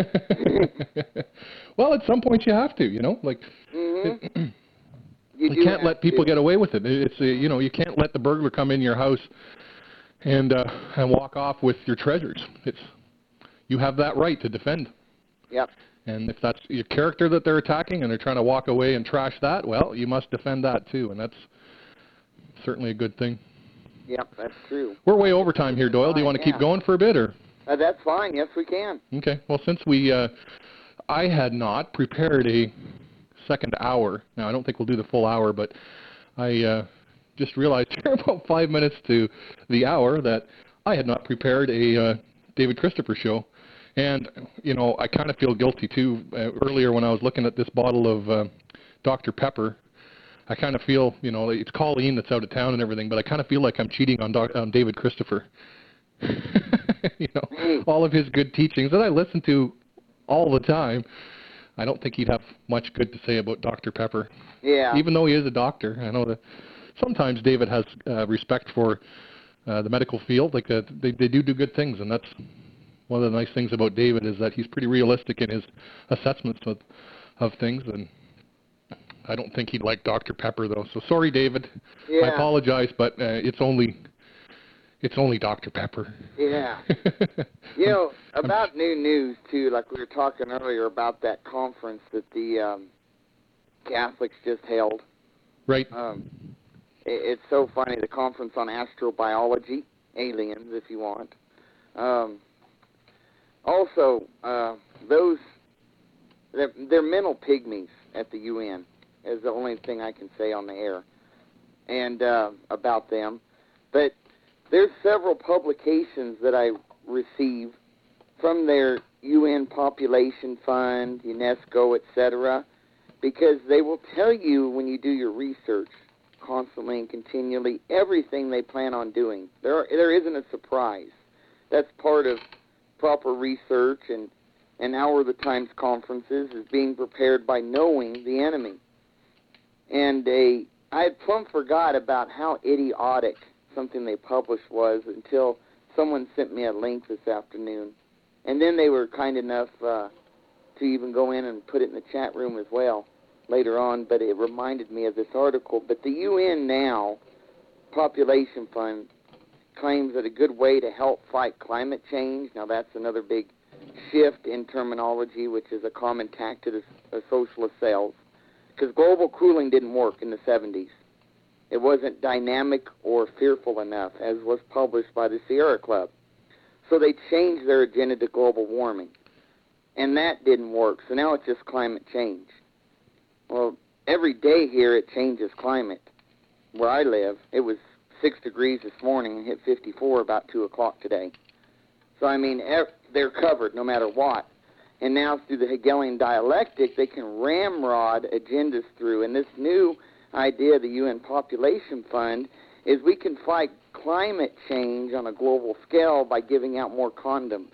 Well, at some point you have to, you know, like. Mm-hmm. It, You, you do can't have let people to. get away with it. It's uh, you know, you can't let the burglar come in your house and uh, and walk off with your treasures. It's you have that right to defend. Yep. And if that's your character that they're attacking and they're trying to walk away and trash that, well, you must defend that too, and that's certainly a good thing. Yep, that's true. We're way over time here, Doyle. Do you want to Yeah. keep going for a bit, or? Uh, that's fine. Yes, we can. Okay. Well, since we, uh, I had not prepared a second hour. Now, I don't think we'll do the full hour, but I uh, just realized here about five minutes to the hour that I had not prepared a uh, David Christopher show. And, you know, I kind of feel guilty, too. Uh, earlier when I was looking at this bottle of uh, Doctor Pepper, I kind of feel, you know, it's Colleen that's out of town and everything, but I kind of feel like I'm cheating on, Doc, on David Christopher. You know, all of his good teachings that I listen to all the time. I don't think he'd have much good to say about Doctor Pepper. Yeah. Even though he is a doctor. I know that sometimes David has uh, respect for uh, the medical field. Like uh, they, they do do good things, and that's one of the nice things about David is that he's pretty realistic in his assessments of, of things, and I don't think he'd like Doctor Pepper, though. So sorry, David. Yeah. I apologize, but uh, it's only it's only Doctor Pepper. Yeah. You know, about new news, too, like we were talking earlier about that conference that the um, Catholics just held. Right. Um, it, it's so funny, the conference on astrobiology, aliens, if you want. Um, also, uh, those, they're, they're mental pygmies at the U N, is the only thing I can say on the air and uh, about them. But there's several publications that I receive from their U N Population Fund, UNESCO, et cetera, because they will tell you when you do your research constantly and continually everything they plan on doing. There, are, there isn't a surprise. That's part of proper research and, and Hour of the Times conferences is being prepared by knowing the enemy. And a, I had plumb forgot about how idiotic something they published was until someone sent me a link this afternoon. And then they were kind enough uh, to even go in and put it in the chat room as well later on, but it reminded me of this article. But the U N now, Population Fund, claims that a good way to help fight climate change, now that's another big shift in terminology, which is a common tactic of socialist sales, because global cooling didn't work in the seventies. It wasn't dynamic or fearful enough, as was published by the Sierra Club. So they changed their agenda to global warming, and that didn't work, so now it's just climate change. Well, every day here it changes climate. Where I live, it was six degrees this morning and hit fifty-four about two o'clock today. So, I mean, they're covered no matter what. And now through the Hegelian dialectic, they can ramrod agendas through. And this new idea of the U N Population Fund is we can fight climate change on a global scale by giving out more condoms.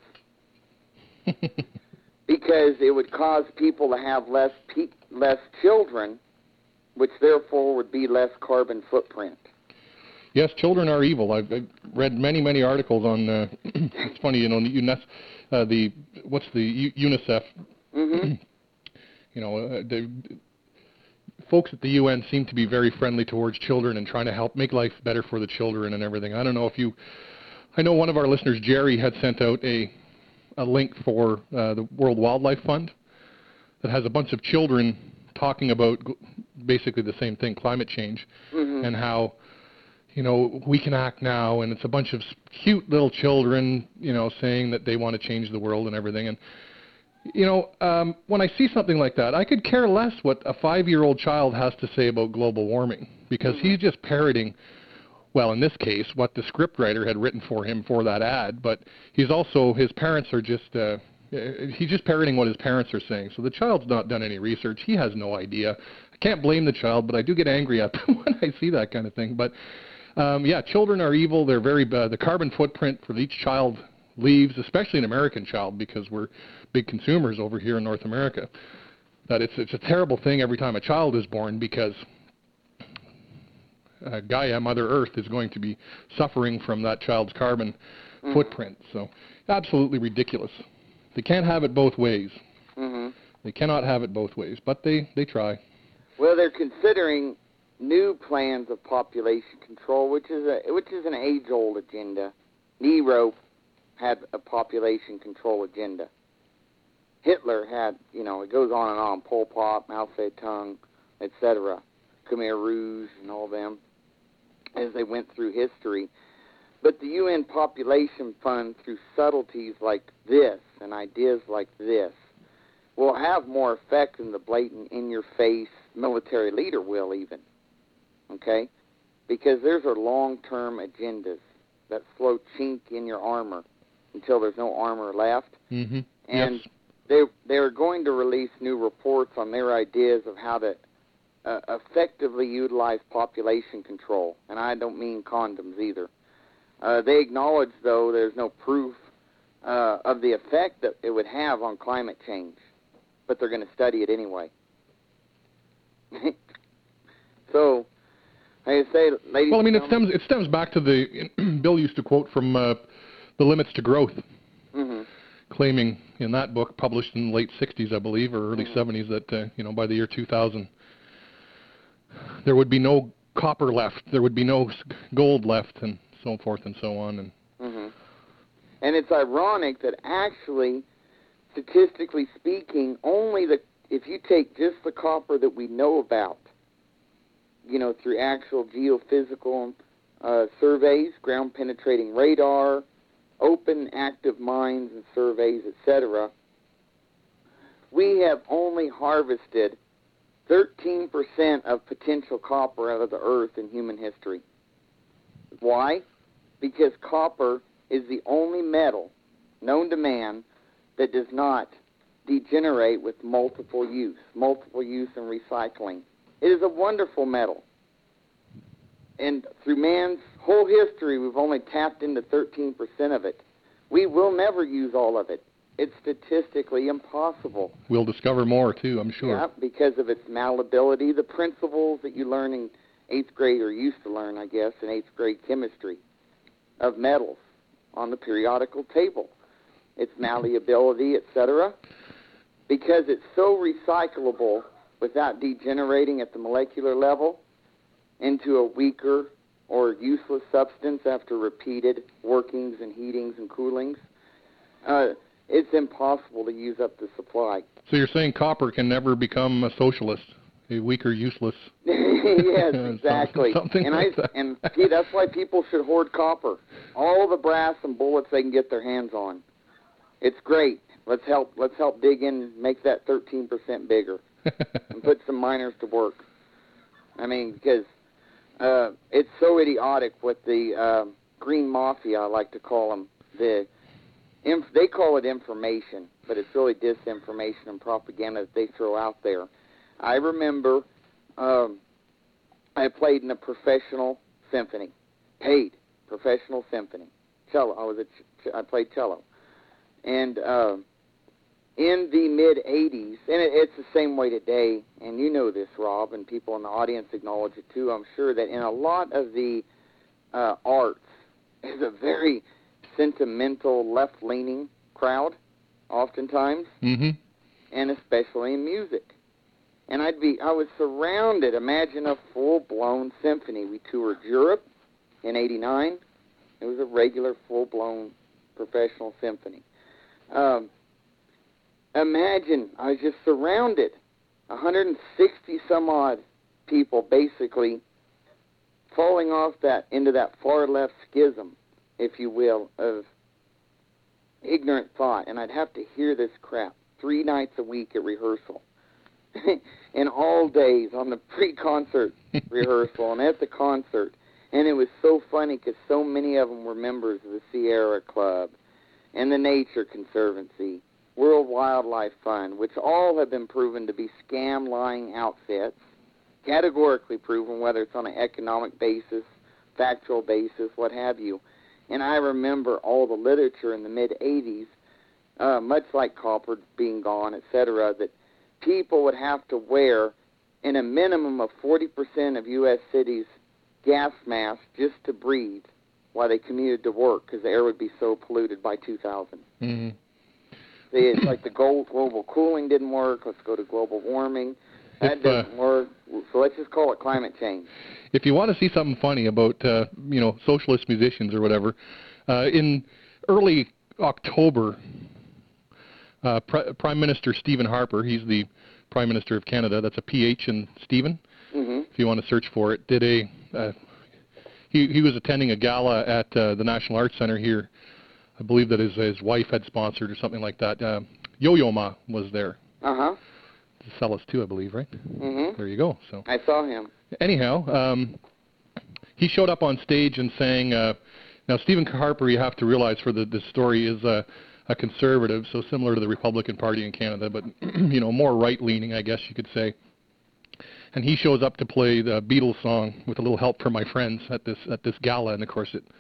Because it would cause people to have less pe- less children, which therefore would be less carbon footprint. Yes, children are evil. I've, I've read many, many articles on. Uh, it's funny, you know, the UNESCO, uh, the what's the U- UNICEF. Mm-hmm. You know, uh, the folks at the U N seem to be very friendly towards children and trying to help make life better for the children and everything. I don't know if you. I know one of our listeners, Jerry, had sent out a. a link for uh, the World Wildlife Fund that has a bunch of children talking about basically the same thing, climate change, mm-hmm. and how, you know, we can act now, and it's a bunch of cute little children, you know, saying that they want to change the world and everything. And, you know, um, when I see something like that, I could care less what a five-year-old child has to say about global warming, because mm-hmm. he's just parroting, well, in this case, what the scriptwriter had written for him for that ad, but he's also, his parents are just, uh, he's just parroting what his parents are saying. So the child's not done any research. He has no idea. I can't blame the child, but I do get angry at them when I see that kind of thing. But, um, yeah, children are evil. They're very, uh, the carbon footprint for each child leaves, especially an American child, because we're big consumers over here in North America, that it's, it's a terrible thing every time a child is born, because Uh, Gaia, Mother Earth, is going to be suffering from that child's carbon mm-hmm. footprint. So, absolutely ridiculous. They can't have it both ways. Mm-hmm. They cannot have it both ways, but they, they try. Well, they're considering new plans of population control, which is a which is an age-old agenda. Nero had a population control agenda. Hitler had, you know, it goes on and on. Pol Pot, Mao Zedong, et cetera. Khmer Rouge and all them, as they went through history. But the U N Population Fund, through subtleties like this and ideas like this, will have more effect than the blatant, in-your-face military leader will even, okay? Because there's are long-term agendas that slow chink in your armor until there's no armor left. Mm-hmm. And yes. they, they're going to release new reports on their ideas of how to Uh, effectively utilize population control, and I don't mean condoms either. Uh, they acknowledge, though, there's no proof uh, of the effect that it would have on climate change, but they're going to study it anyway. So, like I say, ladies. Well, I mean, it stems it stems back to the Bill used to quote from uh, The Limits to Growth, mm-hmm. claiming in that book, published in the late sixties, I believe, or early mm-hmm. seventies, that uh, you know by the year two thousand. There would be no copper left. There would be no gold left, and so forth and so on. And mm-hmm. and it's ironic that actually, statistically speaking, only the if you take just the copper that we know about, you know, through actual geophysical uh, surveys, ground-penetrating radar, open active mines and surveys, et cetera, we have only harvested thirteen percent of potential copper out of the earth in human history. Why? Because copper is the only metal known to man that does not degenerate with multiple use, multiple use and recycling. It is a wonderful metal. And through man's whole history, we've only tapped into thirteen percent of it. We will never use all of it. It's statistically impossible. We'll discover more, too, I'm sure. Yeah, because of its malleability, the principles that you learn in eighth grade, or used to learn, I guess, in eighth grade chemistry, of metals on the periodical table. Its malleability, et cetera. Because it's so recyclable without degenerating at the molecular level into a weaker or useless substance after repeated workings and heatings and coolings, uh, it's impossible to use up the supply. So you're saying copper can never become a socialist, a weaker, useless... Yes, exactly. Something and like I, that. And gee, that's why people should hoard copper. All the brass and bullets they can get their hands on. It's great. Let's help. Let's help dig in and make that thirteen percent bigger, and put some miners to work. I mean, because uh, it's so idiotic what the uh, green mafia, I like to call them. The inf- they call it information, but it's really disinformation and propaganda that they throw out there. I remember um, I played in a professional symphony, paid professional symphony, cello. I was a ch- I played cello, and uh, in the mid eighties, and it, it's the same way today. And you know this, Rob, and people in the audience acknowledge it too. I'm sure that in a lot of the uh, arts is a very sentimental, left-leaning crowd, oftentimes, mm-hmm. and especially in music. And I'd be, I was surrounded. Imagine a full-blown symphony. We toured Europe in eighty-nine. It was a regular, full-blown professional symphony. Um, imagine, I was just surrounded. one hundred sixty some odd people basically falling off that, into that far left schism, if you will, of ignorant thought. And I'd have to hear this crap three nights a week at rehearsal. And all days on the pre-concert rehearsal and at the concert. And it was so funny because so many of them were members of the Sierra Club and the Nature Conservancy, World Wildlife Fund, which all have been proven to be scam lying outfits, categorically proven, whether it's on an economic basis, factual basis, what have you. And I remember all the literature in the mid-eighties, uh, much like copper being gone, et cetera, that people would have to wear in a minimum of forty percent of U S cities gas masks just to breathe while they commuted to work because the air would be so polluted by two thousand. Mm-hmm. See, it's like the global cooling didn't work. Let's go to global warming. That If, doesn't uh, work. So let's just call it climate change. If you want to see something funny about, uh, you know, socialist musicians or whatever, uh, in early October, uh, Pre- Prime Minister Stephen Harper, he's the Prime Minister of Canada, that's a P H in Stephen, Mm-hmm. if you want to search for it, did a, uh, he, he was attending a gala at uh, the National Arts Centre here. I believe that his, his wife had sponsored or something like that. Uh, Yo-Yo Ma was there. Uh-huh. Celis too, I believe, right? Mm-hmm. There you go. So I saw him. anyhow, um, he showed up on stage and sang. Uh, now, Stephen Harper, you have to realize for the this story is a, a conservative, so similar to the Republican Party in Canada, but you know more right-leaning, I guess you could say. And he shows up to play the Beatles song with a little help from my friends at this at this gala, and of course it.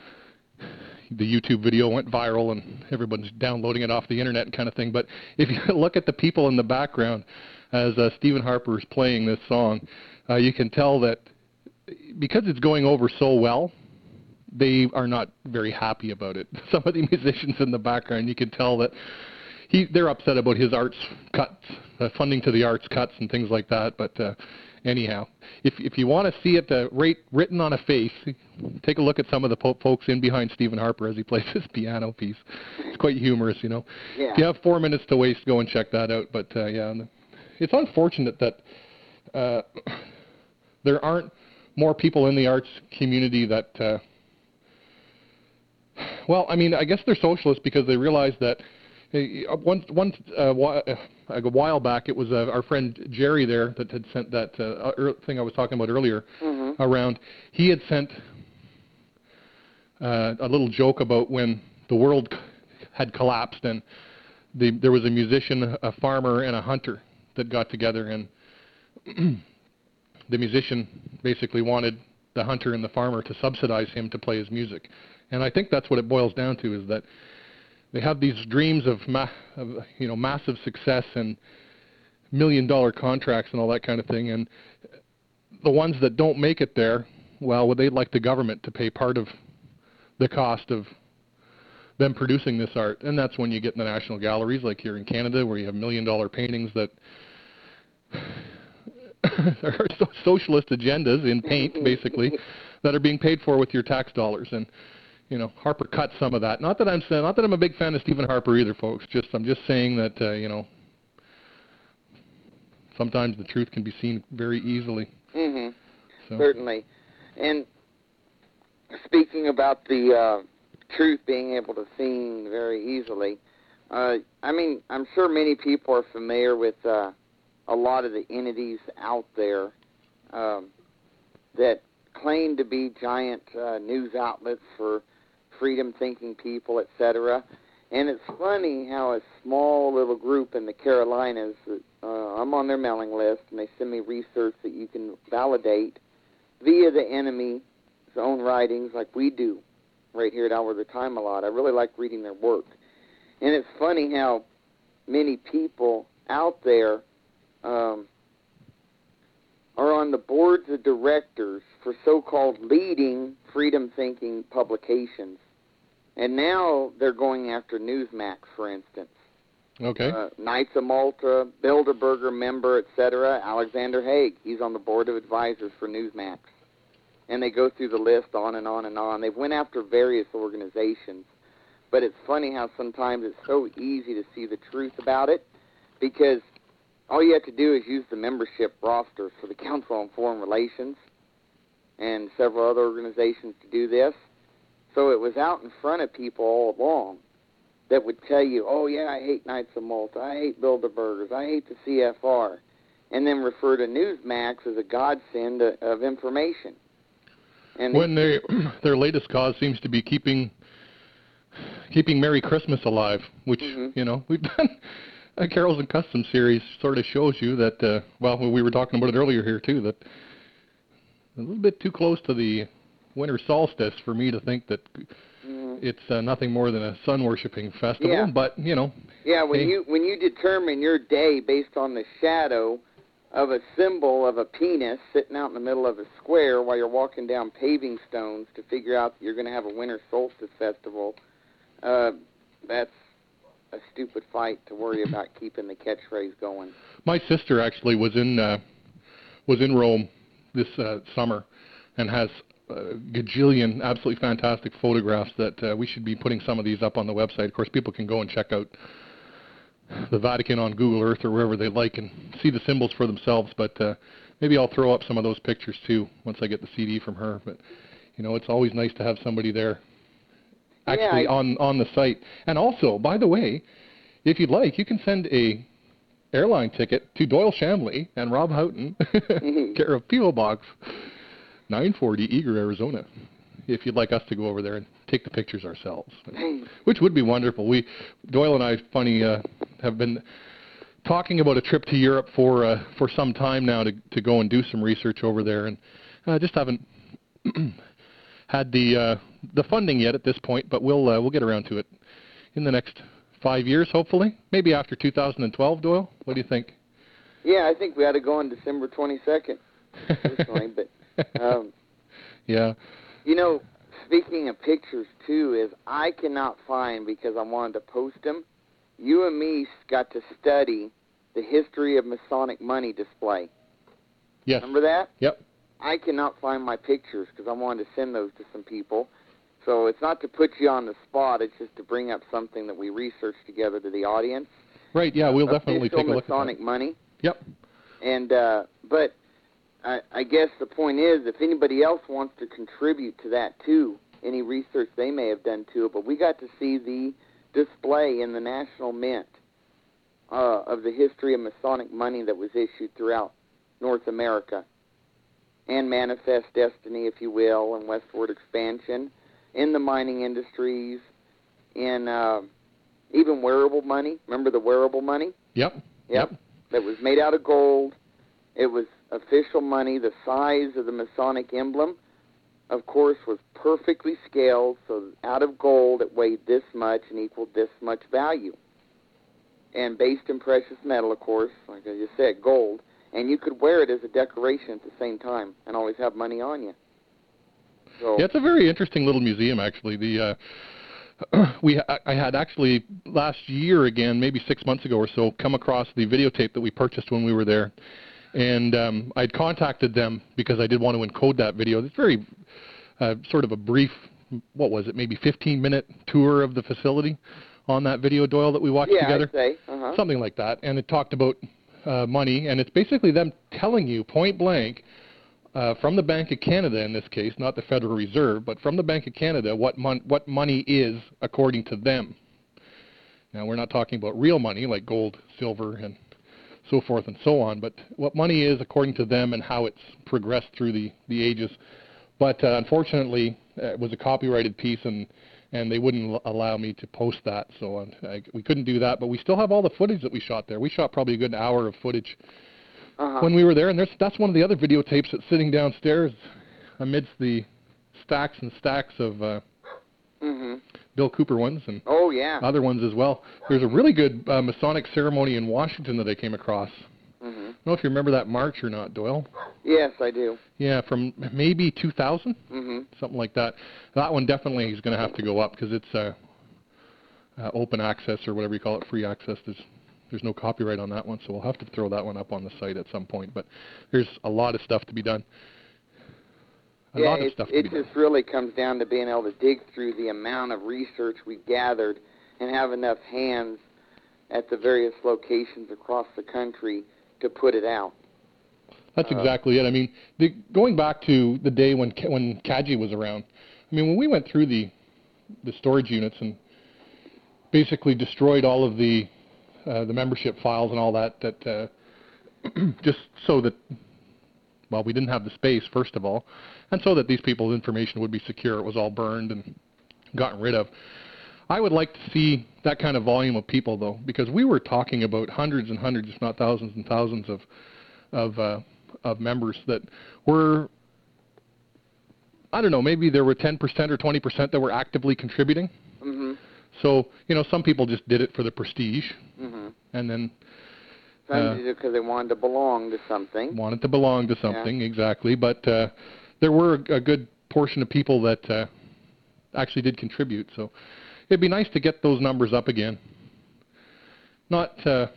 The YouTube video went viral and everyone's downloading it off the internet and kind of thing. But if you look at the people in the background as uh, Stephen Harper is playing this song, uh, you can tell that because it's going over so well, they are not very happy about it. Some of the musicians in the background, you can tell that he they're upset about his arts cuts, uh, funding to the arts cuts and things like that. But uh, anyhow, if if you want to see it uh, rate, written on a face, take a look at some of the po- folks in behind Stephen Harper as he plays his piano piece. It's quite humorous, you know. Yeah. If you have four minutes to waste, go and check that out. But uh, yeah, it's unfortunate that uh, there aren't more people in the arts community that. Uh, well, I mean, I guess they're socialists because they realize that. Uh, one one uh, wh- uh, a while back, it was uh, our friend Jerry there that had sent that uh, er- thing I was talking about earlier Mm-hmm. around. He had sent uh, a little joke about when the world had collapsed and the, there was a musician, a farmer, and a hunter that got together, and the musician basically wanted the hunter and the farmer to subsidize him to play his music. And I think that's what it boils down to, is that they have these dreams of, ma- of you know, massive success and million-dollar contracts and all that kind of thing, and the ones that don't make it there, well, they'd like the government to pay part of the cost of them producing this art. And that's when you get in the national galleries, like here in Canada, where you have million-dollar paintings that are socialist agendas in paint, basically, that are being paid for with your tax dollars. And you know, Harper cut some of that. Not that I'm saying, not that I'm a big fan of Stephen Harper either, folks. Just I'm just saying that uh, you know, sometimes the truth can be seen very easily. Mm-hmm. So. Certainly. And speaking about the uh, truth being able to seen very easily, uh, I mean, I'm sure many people are familiar with uh, a lot of the entities out there um, that claim to be giant uh, news outlets for freedom-thinking people, et cetera. And it's funny how a small little group in the Carolinas, uh, I'm on their mailing list, and they send me research that you can validate via the enemy's own writings like we do right here at Hour of the Time a lot. I really like reading their work. And it's funny how many people out there um, are on the boards of directors for so-called leading freedom-thinking publications. And now they're going after Newsmax, for instance. Okay. Uh, Knights of Malta, Bilderberger member, et cetera. Alexander Haig, he's on the board of advisors for Newsmax. And they go through the list on and on and on. They went after various organizations. But it's funny how sometimes it's so easy to see the truth about it, because all you have to do is use the membership rosters for the Council on Foreign Relations and several other organizations to do this. So it was out in front of people all along that would tell you, oh, yeah, I hate Knights of Malta, I hate Bilderbergers, I hate the C F R, and then refer to Newsmax as a godsend of information. And when they, their latest cause seems to be keeping keeping Merry Christmas alive, which, mm-hmm. you know, we've done a Carols and Customs series sort of shows you that, uh, well, we were talking about it earlier here, too, that a little bit too close to the winter solstice for me to think that mm. it's uh, nothing more than a sun-worshipping festival. Yeah. But, you know. Yeah, when hey. you when you determine your day based on the shadow of a symbol of a penis sitting out in the middle of a square while you're walking down paving stones to figure out that you're going to have a winter solstice festival, uh, that's a stupid fight to worry about keeping the catchphrase going. My sister actually was in uh, was in Rome this uh, summer and has a gajillion absolutely fantastic photographs that uh, we should be putting some of these up on the website. Of course, people can go and check out the Vatican on Google Earth or wherever they like and see the symbols for themselves. But uh, maybe I'll throw up some of those pictures too once I get the C D from her. But you know, it's always nice to have somebody there actually yeah, I... on on the site. And also, by the way, if you'd like, you can send a airline ticket to Doyle Shamley and Rob Houghton, care of P O Box nine forty, Eager, Arizona, if you'd like us to go over there and take the pictures ourselves, which would be wonderful. We, Doyle and I, funny, uh, have been talking about a trip to Europe for uh, for some time now to to go and do some research over there, and uh, just haven't had the uh, the funding yet at this point. But we'll uh, we'll get around to it in the next five years, hopefully. Maybe after two thousand twelve, Doyle. What do you think? Yeah, I think we ought to go on December twenty-second. Personally, but. Um, yeah. You know, speaking of pictures, too, is I cannot find, because I wanted to post them, you and me got to study the history of Masonic money display. Yes. Remember that? Yep. I cannot find my pictures because I wanted to send those to some people. So it's not to put you on the spot. It's just to bring up something that we researched together to the audience. Right, yeah, we'll definitely take a look at that. Masonic money. Yep. And, uh, but... I, I guess the point is, if anybody else wants to contribute to that too, any research they may have done to it, but we got to see the display in the National Mint uh, of the history of Masonic money that was issued throughout North America, and Manifest Destiny, if you will, and Westward Expansion. in the mining industries, in uh, even wearable money. Remember the wearable money? Yep. Yep. Yep. That was made out of gold. It was official money. The size of the Masonic emblem, of course, was perfectly scaled. So out of gold, it weighed this much and equaled this much value. And based in precious metal, of course, like I just said, gold. And you could wear it as a decoration at the same time and always have money on you. So, yeah, it's a very interesting little museum, actually. The uh, we I had actually last year again, maybe six months ago or so, come across the videotape that we purchased when we were there, and um, I'd contacted them because I did want to encode that video. It's very uh, sort of a brief, what was it, maybe fifteen minute tour of the facility on that video, Doyle, that we watched yeah, together. Yeah, I'd say. Uh-huh. Something like that, and it talked about uh, money, and it's basically them telling you point blank, Uh, from the Bank of Canada in this case, not the Federal Reserve, but from the Bank of Canada, what, mon- what money is according to them. Now, we're not talking about real money like gold, silver, and so forth and so on, but what money is according to them and how it's progressed through the, the ages. But uh, unfortunately, uh, it was a copyrighted piece, and, and they wouldn't l- allow me to post that, so uh, I, we couldn't do that. But we still have all the footage that we shot there. We shot probably a good hour of footage Uh-huh. when we were there, and there's, that's one of the other videotapes that's sitting downstairs amidst the stacks and stacks of uh, mm-hmm. Bill Cooper ones and oh, yeah. other ones as well. There's a really good uh, Masonic ceremony in Washington that I came across. Mm-hmm. I don't know if you remember that march or not, Doyle. Yes, I do. Yeah, from maybe two thousand, mm-hmm. something like that. That one definitely is going to have to go up because it's uh, uh, open access or whatever you call it, free access. There's There's no copyright on that one, so we'll have to throw that one up on the site at some point. But there's a lot of stuff to be done. A yeah, lot of it, stuff to it be just done. really comes down to being able to dig through the amount of research we gathered and have enough hands at the various locations across the country to put it out. That's uh, exactly it. I mean, the, going back to the day when when Kaji was around, I mean, when we went through the the storage units and basically destroyed all of the Uh, the membership files and all that, that uh, just so that, well, we didn't have the space, first of all, and so that these people's information would be secure. It was all burned and gotten rid of. I would like to see that kind of volume of people, though, because we were talking about hundreds and hundreds, if not thousands and thousands of of, uh, of members that were, I don't know, maybe there were ten percent or twenty percent that were actively contributing. Mm-hmm. So, you know, some people just did it for the prestige, mm-hmm. and then some uh, did it because they wanted to belong to something. wanted to belong to something, yeah. exactly. But uh, there were a, a good portion of people that uh, actually did contribute. So it'd be nice to get those numbers up again. Not uh,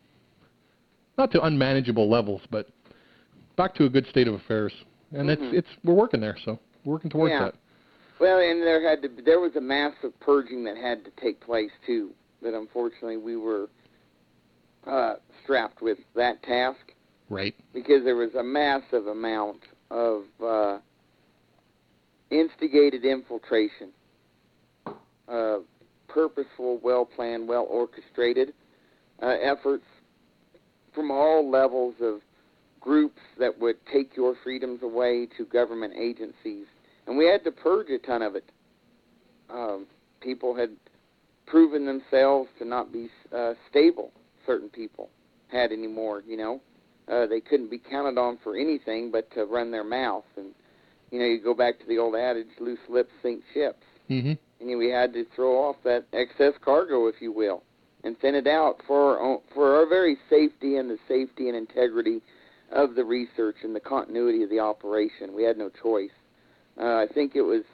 not to unmanageable levels, but back to a good state of affairs. And mm-hmm. it's it's we're working there, so we're working towards yeah. that. Well, and there had to be, there was a massive purging that had to take place too. That unfortunately we were uh, strapped with that task. Right. Because there was a massive amount of uh, instigated infiltration, uh, purposeful, well-planned, well-orchestrated uh, efforts from all levels of groups that would take your freedoms away to government agencies. And we had to purge a ton of it. Um, people had proven themselves to not be uh, stable, certain people had anymore, you know. Uh, they couldn't be counted on for anything but to run their mouth. And, you know, you go back to the old adage, loose lips sink ships. Mm-hmm. And we had to throw off that excess cargo, if you will, and thin it out for our, own, for our very safety and the safety and integrity of the research and the continuity of the operation. We had no choice. Uh, I think it was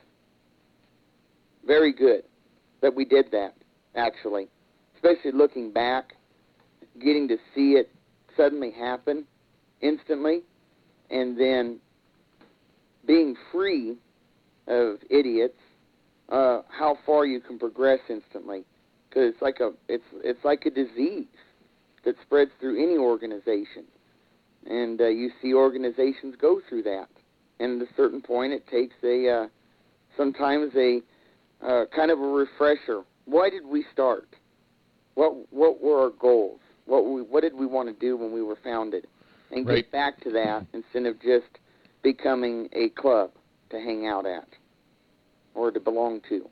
very good that we did that, actually, especially looking back, getting to see it suddenly happen instantly, and then being free of idiots, uh, how far you can progress instantly, because it's like a it's it's like a disease that spreads through any organization, and uh, you see organizations go through that. And at a certain point, it takes a uh, sometimes a uh, kind of a refresher. Why did we start? What what were our goals? What we what did we want to do when we were founded? And Right. get back to that instead of just becoming a club to hang out at. or to belong to.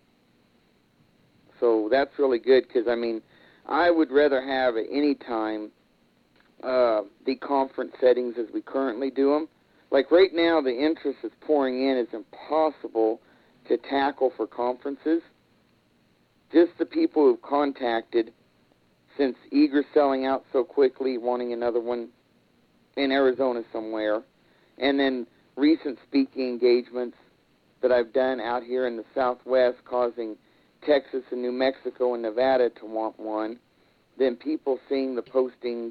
So that's really good because, I mean, I would rather have at any time uh, the conference settings as we currently do them. Like right now, the interest is pouring in. It's impossible to tackle for conferences. Just the people who've contacted since Eager selling out so quickly, wanting another one in Arizona somewhere, and then recent speaking engagements that I've done out here in the Southwest causing Texas and New Mexico and Nevada to want one, then people seeing the postings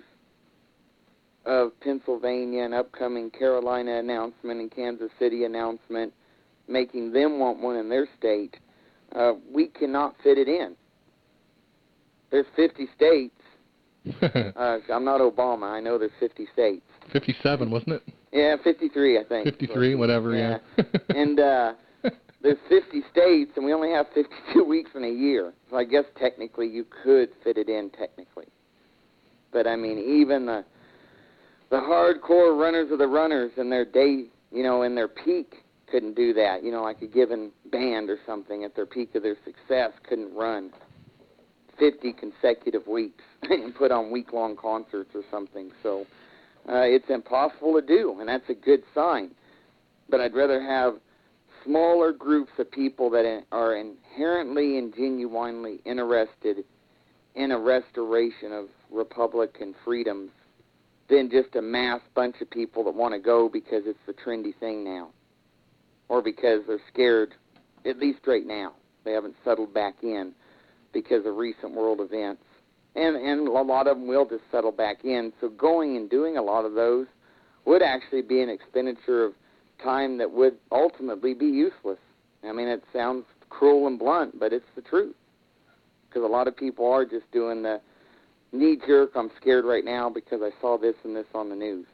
of Pennsylvania and upcoming Carolina announcement and Kansas City announcement, making them want one in their state, uh, we cannot fit it in. There's fifty states. uh, I'm not Obama. I know there's fifty states. fifty-seven, wasn't it? Yeah, fifty-three, I think. fifty-three, whatever, yeah. yeah. and uh, there's fifty states, and we only have fifty-two weeks in a year. So I guess technically you could fit it in technically. But, I mean, even the the hardcore runners of the runners in their day, you know, in their peak couldn't do that. You know, like a given band or something at their peak of their success couldn't run fifty consecutive weeks and put on week-long concerts or something. So uh, it's impossible to do, and that's a good sign. But I'd rather have smaller groups of people that are inherently and genuinely interested in a restoration of Republican freedoms than just a mass bunch of people that want to go because it's the trendy thing now, or because they're scared, at least right now. They haven't settled back in because of recent world events. And, and a lot of them will just settle back in. So going and doing a lot of those would actually be an expenditure of time that would ultimately be useless. I mean, it sounds cruel and blunt, but it's the truth. Because a lot of people are just doing the knee-jerk, I'm scared right now because I saw this and this on the news.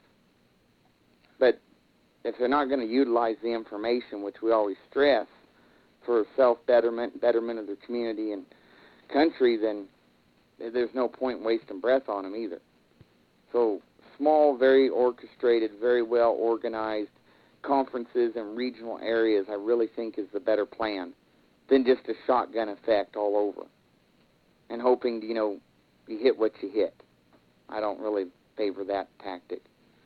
But if they're not going to utilize the information, which we always stress, for self-betterment, betterment of their community and country, then there's no point wasting breath on them either. So small, very orchestrated, very well-organized conferences in regional areas I really think is the better plan than just a shotgun effect all over and hoping, you know, you hit what you hit. I don't really favor that tactic.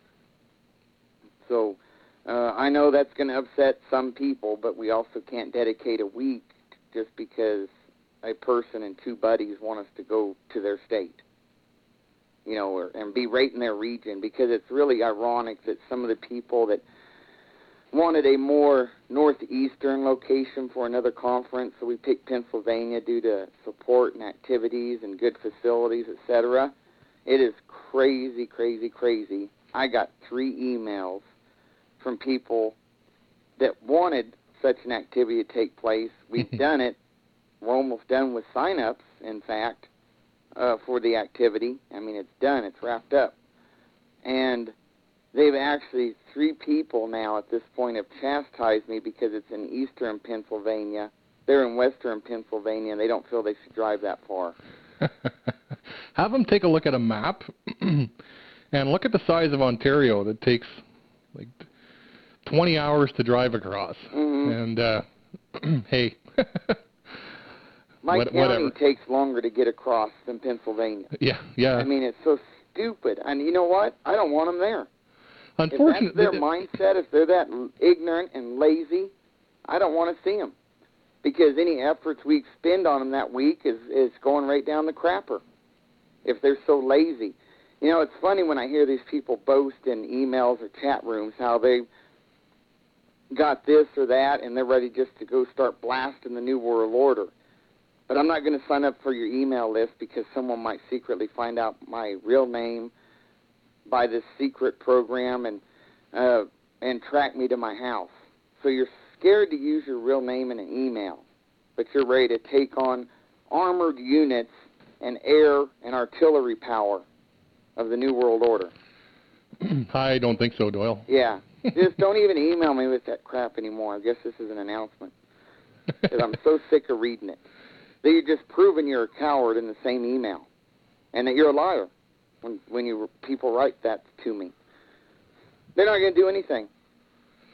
So uh, I know that's going to upset some people, but we also can't dedicate a week just because a person and two buddies want us to go to their state, you know, or, and be right in their region, because it's really ironic that some of the people that wanted a more northeastern location for another conference, so we picked Pennsylvania due to support and activities and good facilities, et cetera. It is crazy, crazy, crazy. I got three emails from people that wanted such an activity to take place. We've done it. We're almost done with sign-ups, in fact, uh, for the activity. I mean, it's done. It's wrapped up. And they've actually, three people now at this point have chastised me because it's in eastern Pennsylvania. They're in western Pennsylvania, and they don't feel they should drive that far. Have them take a look at a map and look at the size of Ontario that takes like twenty hours to drive across. Mm-hmm. And, uh, hey... My what, county whatever. takes longer to get across than Pennsylvania. Yeah, yeah. I mean, it's so stupid. And you know what? I don't want them there. Unfortunately, if that's their mindset, if they're that ignorant and lazy, I don't want to see them. Because any efforts we expend on them that week is, is going right down the crapper if they're so lazy. You know, it's funny when I hear these people boast in emails or chat rooms how they got this or that and they're ready just to go start blasting the New World Order. But I'm not going to sign up for your email list because someone might secretly find out my real name by this secret program and uh, and track me to my house. So you're scared to use your real name in an email, but you're ready to take on armored units and air and artillery power of the New World Order. I don't think so, Doyle. Yeah. Just don't even email me with that crap anymore. I guess this is an announcement because I'm so sick of reading it. That you're just proving you're a coward in the same email, and that you're a liar when when you people write that to me. They're not going to do anything.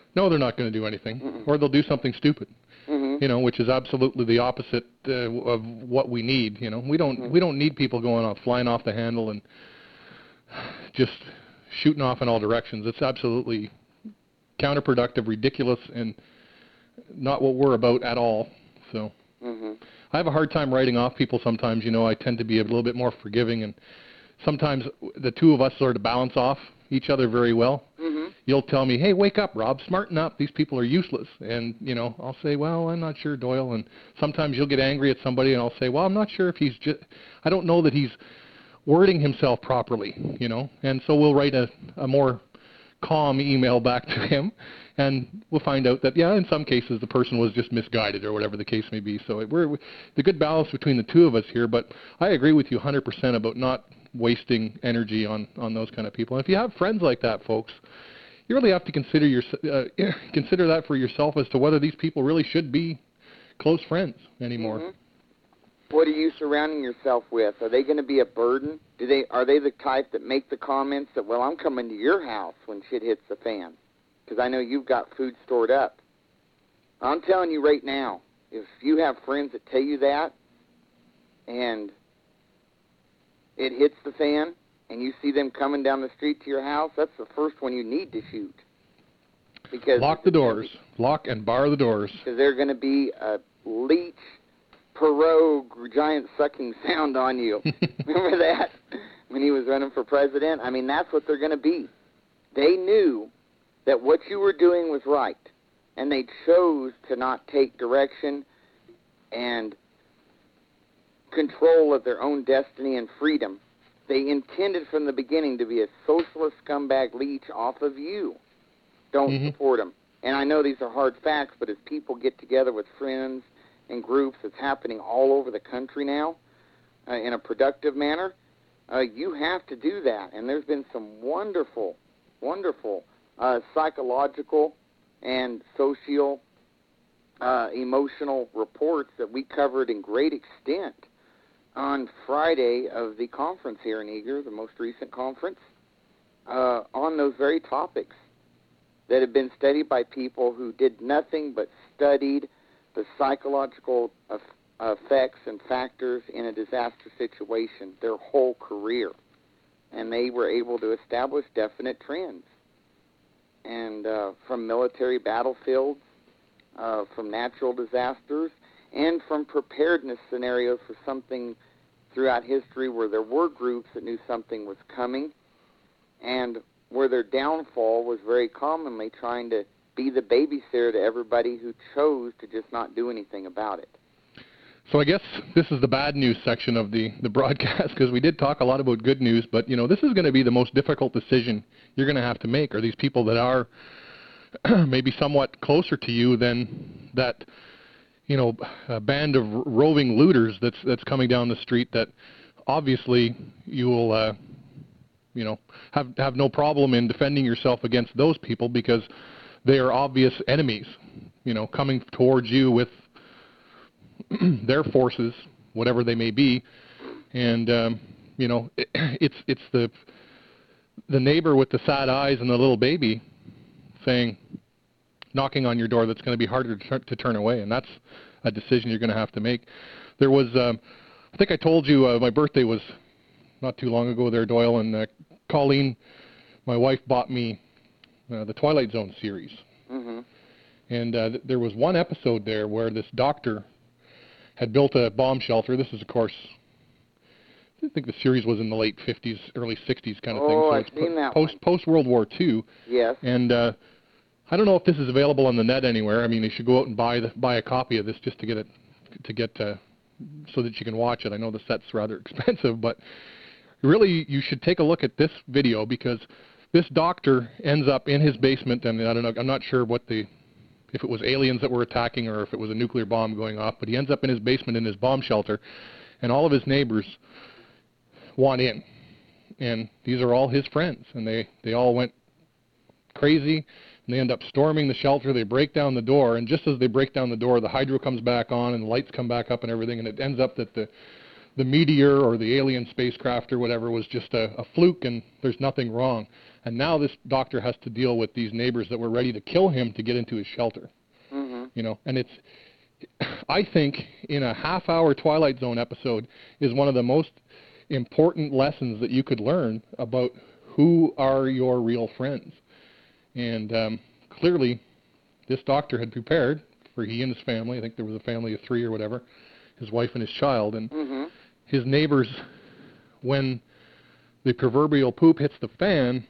No, they're not going to do anything, Mm-mm. or they'll do something stupid. Mm-hmm. You know, which is absolutely the opposite uh, of what we need. You know, we don't Mm-hmm. we don't need people going off, flying off the handle and just shooting off in all directions. It's absolutely counterproductive, ridiculous, and not what we're about at all. So Mm-hmm. I have a hard time writing off people sometimes. You know, I tend to be a little bit more forgiving, and sometimes the two of us sort of balance off each other very well. Mm-hmm. You'll tell me, hey, wake up, Rob, smarten up. These people are useless. And, you know, I'll say, well, I'm not sure, Doyle. And sometimes you'll get angry at somebody, and I'll say, well, I'm not sure if he's just, I don't know that he's wording himself properly, you know. And so we'll write a, a more calm email back to him, and we'll find out that, yeah, in some cases the person was just misguided or whatever the case may be. So we're the good balance between the two of us here. But I agree with you one hundred percent about not wasting energy on, on those kind of people. And if you have friends like that, folks, you really have to consider your uh, consider that for yourself as to whether these people really should be close friends anymore. Mm-hmm. What are you surrounding yourself with? Are they going to be a burden? Do they are they the type that make the comments that, well, I'm coming to your house when shit hits the fan because I know you've got food stored up? I'm telling you right now, if you have friends that tell you that and it hits the fan and you see them coming down the street to your house, that's the first one you need to shoot. Because lock the doors. Lock and bar the doors. Because they're going to be a leech, Perot, giant sucking sound on you. Remember that? When he was running for president? I mean, that's what they're going to be. They knew that what you were doing was right, and they chose to not take direction and control of their own destiny and freedom. They intended from the beginning to be a socialist scumbag leech off of you. Don't mm-hmm. support them. And I know these are hard facts, but as people get together with friends and groups, it's happening all over the country now uh, in a productive manner, uh, you have to do that. And there's been some wonderful, wonderful uh, psychological and social, uh, emotional reports that we covered in great extent on Friday of the conference here in Eager, the most recent conference, uh, on those very topics that have been studied by people who did nothing but studied the psychological effects and factors in a disaster situation their whole career. And they were able to establish definite trends. And uh, from military battlefields, uh, from natural disasters, and from preparedness scenarios for something throughout history where there were groups that knew something was coming, and where their downfall was very commonly trying to be the babysitter to everybody who chose to just not do anything about it. So I guess this is the bad news section of the, the broadcast, because we did talk a lot about good news, but, you know, this is going to be the most difficult decision you're going to have to make, are these people that are maybe somewhat closer to you than that, you know, a band of roving looters that's that's coming down the street that obviously you will, uh, you know, have have no problem in defending yourself against those people because they are obvious enemies, you know, coming towards you with their forces, whatever they may be, and um, you know, it, it's it's the the neighbor with the sad eyes and the little baby saying, knocking on your door, that's going to be harder to, tur- to turn away, and that's a decision you're going to have to make. There was, um, I think I told you, uh, my birthday was not too long ago there, Doyle, and uh, Colleen, my wife, bought me uh, the Twilight Zone series. Mm-hmm. And uh, th- there was one episode there where this doctor had built a bomb shelter. This is, of course, I think the series was in the late fifties, early sixties kind of oh, thing. So I've it's seen that post one. post World War Two. Yes. And uh, I don't know if this is available on the net anywhere. I mean, you should go out and buy the, buy a copy of this just to get it to get uh, so that you can watch it. I know the set's rather expensive, but really you should take a look at this video because this doctor ends up in his basement, and I don't know, I'm not sure what the if it was aliens that were attacking or if it was a nuclear bomb going off, but he ends up in his basement in his bomb shelter, and all of his neighbors want in. And these are all his friends, and they, they all went crazy, and they end up storming the shelter. They break down the door, and just as they break down the door, the hydro comes back on, and the lights come back up and everything, and it ends up that the, the meteor or the alien spacecraft or whatever was just a, a fluke, and there's nothing wrong. And now this doctor has to deal with these neighbors that were ready to kill him to get into his shelter. Mm-hmm. You know, and it's, I think, in a half-hour Twilight Zone episode is one of the most important lessons that you could learn about who are your real friends. And um, clearly, this doctor had prepared for he and his family. I think there was a family of three or whatever, his wife and his child. And Mm-hmm. his neighbors, when the proverbial poop hits the fan,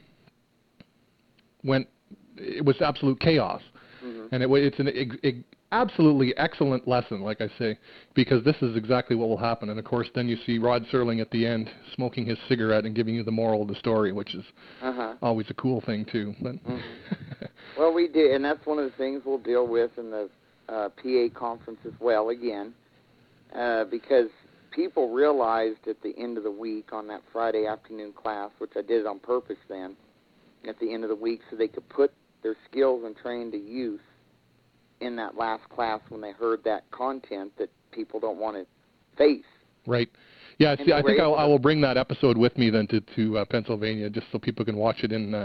went, it was absolute chaos. Mm-hmm. And it, wa- it's an ex- ex- absolutely excellent lesson, like I say, because this is exactly what will happen. And, of course, then you see Rod Serling at the end smoking his cigarette and giving you the moral of the story, which is Uh-huh. always a cool thing, too. But Mhm. Well, we did, and that's one of the things we'll deal with in the uh, P A conference as well, again, uh, because people realized at the end of the week on that Friday afternoon class, which I did on purpose then, at the end of the week so they could put their skills and training to use in that last class when they heard that content that people don't want to face. Right. Yeah, And see, I we're think able I'll, to- I will bring that episode with me then to, to uh, Pennsylvania just so people can watch it in uh,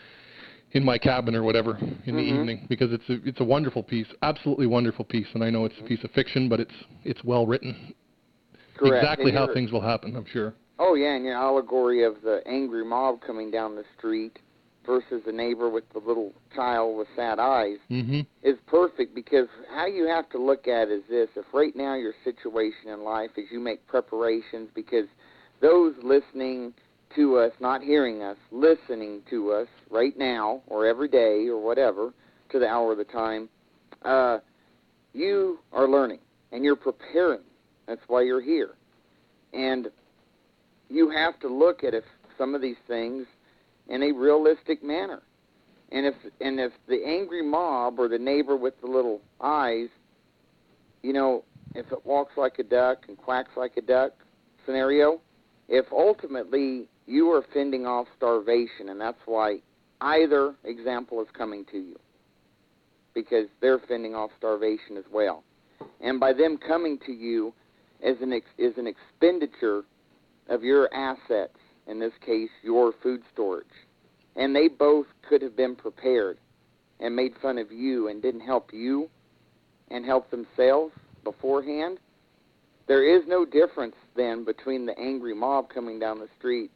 in my cabin or whatever in the Mhm. evening, because it's a, it's a wonderful piece, absolutely wonderful piece. And I know it's a piece of fiction, but it's it's well written. Correct. Exactly And how you're- things will happen, I'm sure. Oh, yeah, and your allegory of the angry mob coming down the street versus the neighbor with the little child with sad eyes Mm-hmm. is perfect, because how you have to look at it is this. If right now your situation in life is you make preparations, because those listening to us, not hearing us, listening to us right now or every day or whatever, to the hour of the time, uh, you are learning and you're preparing. That's why you're here. And you have to look at if some of these things in a realistic manner. And if and if the angry mob or the neighbor with the little eyes, you know, if it walks like a duck and quacks like a duck scenario, if ultimately you are fending off starvation, and that's why either example is coming to you, because they're fending off starvation as well. And by them coming to you as an ex- is an expenditure of your assets, in this case, your food storage. And they both could have been prepared and made fun of you and didn't help you and help themselves beforehand. There is no difference then between the angry mob coming down the street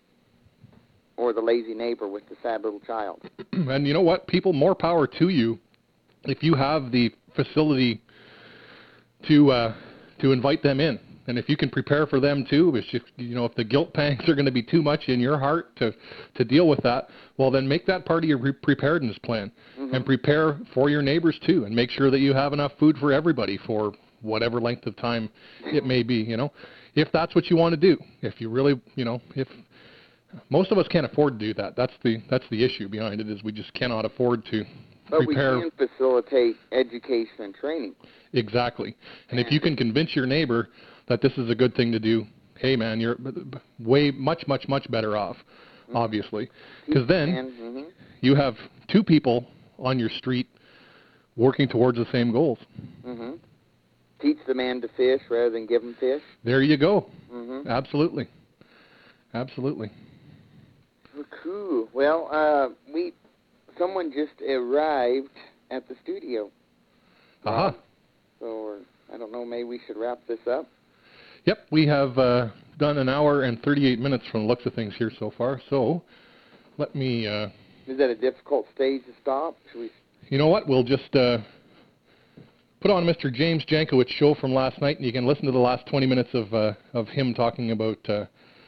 or the lazy neighbor with the sad little child. And you know what? People, more power to you if you have the facility to uh, to invite them in. And if you can prepare for them too, if you, you know, if the guilt pangs are going to be too much in your heart to, to deal with that, well, then make that part of your pre- preparedness plan. Mm-hmm. And prepare for your neighbors too, and make sure that you have enough food for everybody for whatever length of time it may be, you know, if that's what you want to do. If you really, you know, if most of us can't afford to do that. That's the that's the issue behind it, is we just cannot afford to but prepare. But we can facilitate education and training. Exactly. And if you can convince your neighbor that this is a good thing to do, hey, man, you're way much, much, much better off, mm-hmm. obviously. Because then mm-hmm. you have two people on your street working towards the same goals. Mm-hmm. Teach the man to fish rather than give him fish. There you go. Mm-hmm. Absolutely. Absolutely. Well, cool. Well, uh, we someone just arrived at the studio. Aha. Uh-huh. So I don't know, maybe we should wrap this up. Yep, we have uh, done an hour and thirty-eight minutes from the looks of things here so far. So let me... Uh, Is that a difficult stage to stop? Should we... You know what? We'll just uh, put on Mister James Jankowicz show from last night, and you can listen to the last twenty minutes of uh, of him talking about uh,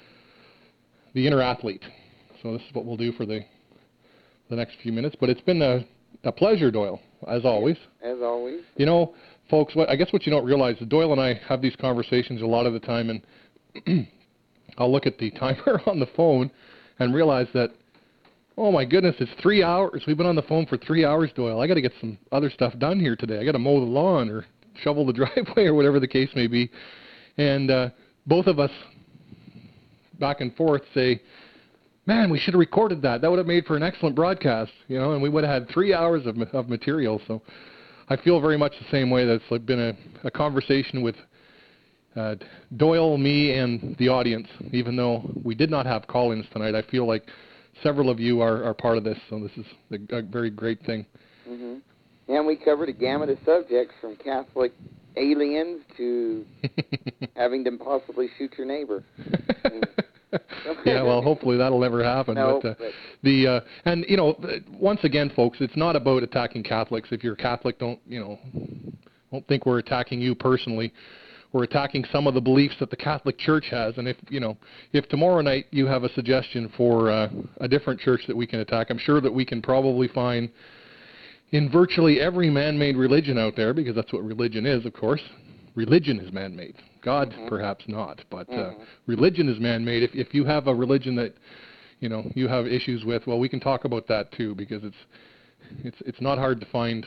the inner athlete. So this is what we'll do for the the next few minutes. But it's been a, a pleasure, Doyle, as always. As always. You know, folks, what, I guess what you don't realize is Doyle and I have these conversations a lot of the time, and I'll look at the timer on the phone and realize that, oh my goodness, it's three hours. We've been on the phone for three hours, Doyle. I got to get some other stuff done here today. I got to mow the lawn or shovel the driveway or whatever the case may be. And uh, both of us, back and forth, say, man, we should have recorded that. That would have made for an excellent broadcast, you know, and we would have had three hours of of material. So I feel very much the same way. That's like been a, a conversation with uh, Doyle, me, and the audience. Even though we did not have call-ins tonight, I feel like several of you are, are part of this, so this is a, a very great thing. Mm-hmm. And we covered a gamut of subjects from Catholic aliens to having to possibly shoot your neighbor. Yeah, well, hopefully that'll never happen. No, but, uh, but the uh, and you know, once again, folks, it's not about attacking Catholics. If you're Catholic, don't you know, don't think we're attacking you personally. We're attacking some of the beliefs that the Catholic Church has. And if you know, if tomorrow night you have a suggestion for uh, a different church that we can attack, I'm sure that we can probably find in virtually every man-made religion out there, because that's what religion is, of course. Religion is man-made. God, mm-hmm. perhaps not, but mm-hmm. uh, religion is man-made. If if you have a religion that, you know, you have issues with, well, we can talk about that too, because it's it's it's not hard to find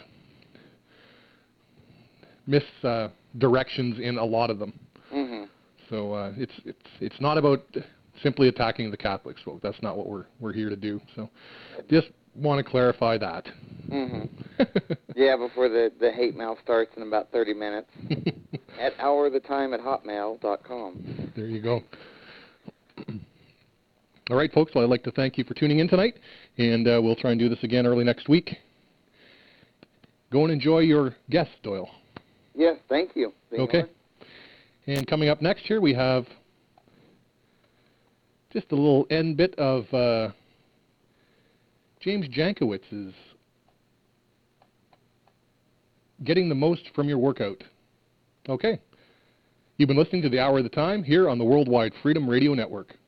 misdirections uh, in a lot of them. Mm-hmm. So uh, it's it's it's not about simply attacking the Catholics, folks. That's not what we're we're here to do. So just want to clarify that. Mm-hmm. Yeah, before the, the hate mail starts in about thirty minutes. At hour of the time at hotmail dot com. There you go. All right, folks, well, I'd like to thank you for tuning in tonight, and uh, we'll try and do this again early next week. Go and enjoy your guest, Doyle. Yes, thank you. Okay. And coming up next here, we have just a little end bit of uh, James Jankowicz's Getting the Most from Your Workout. Okay. You've been listening to the Hour of the Time here on the Worldwide Freedom Radio Network.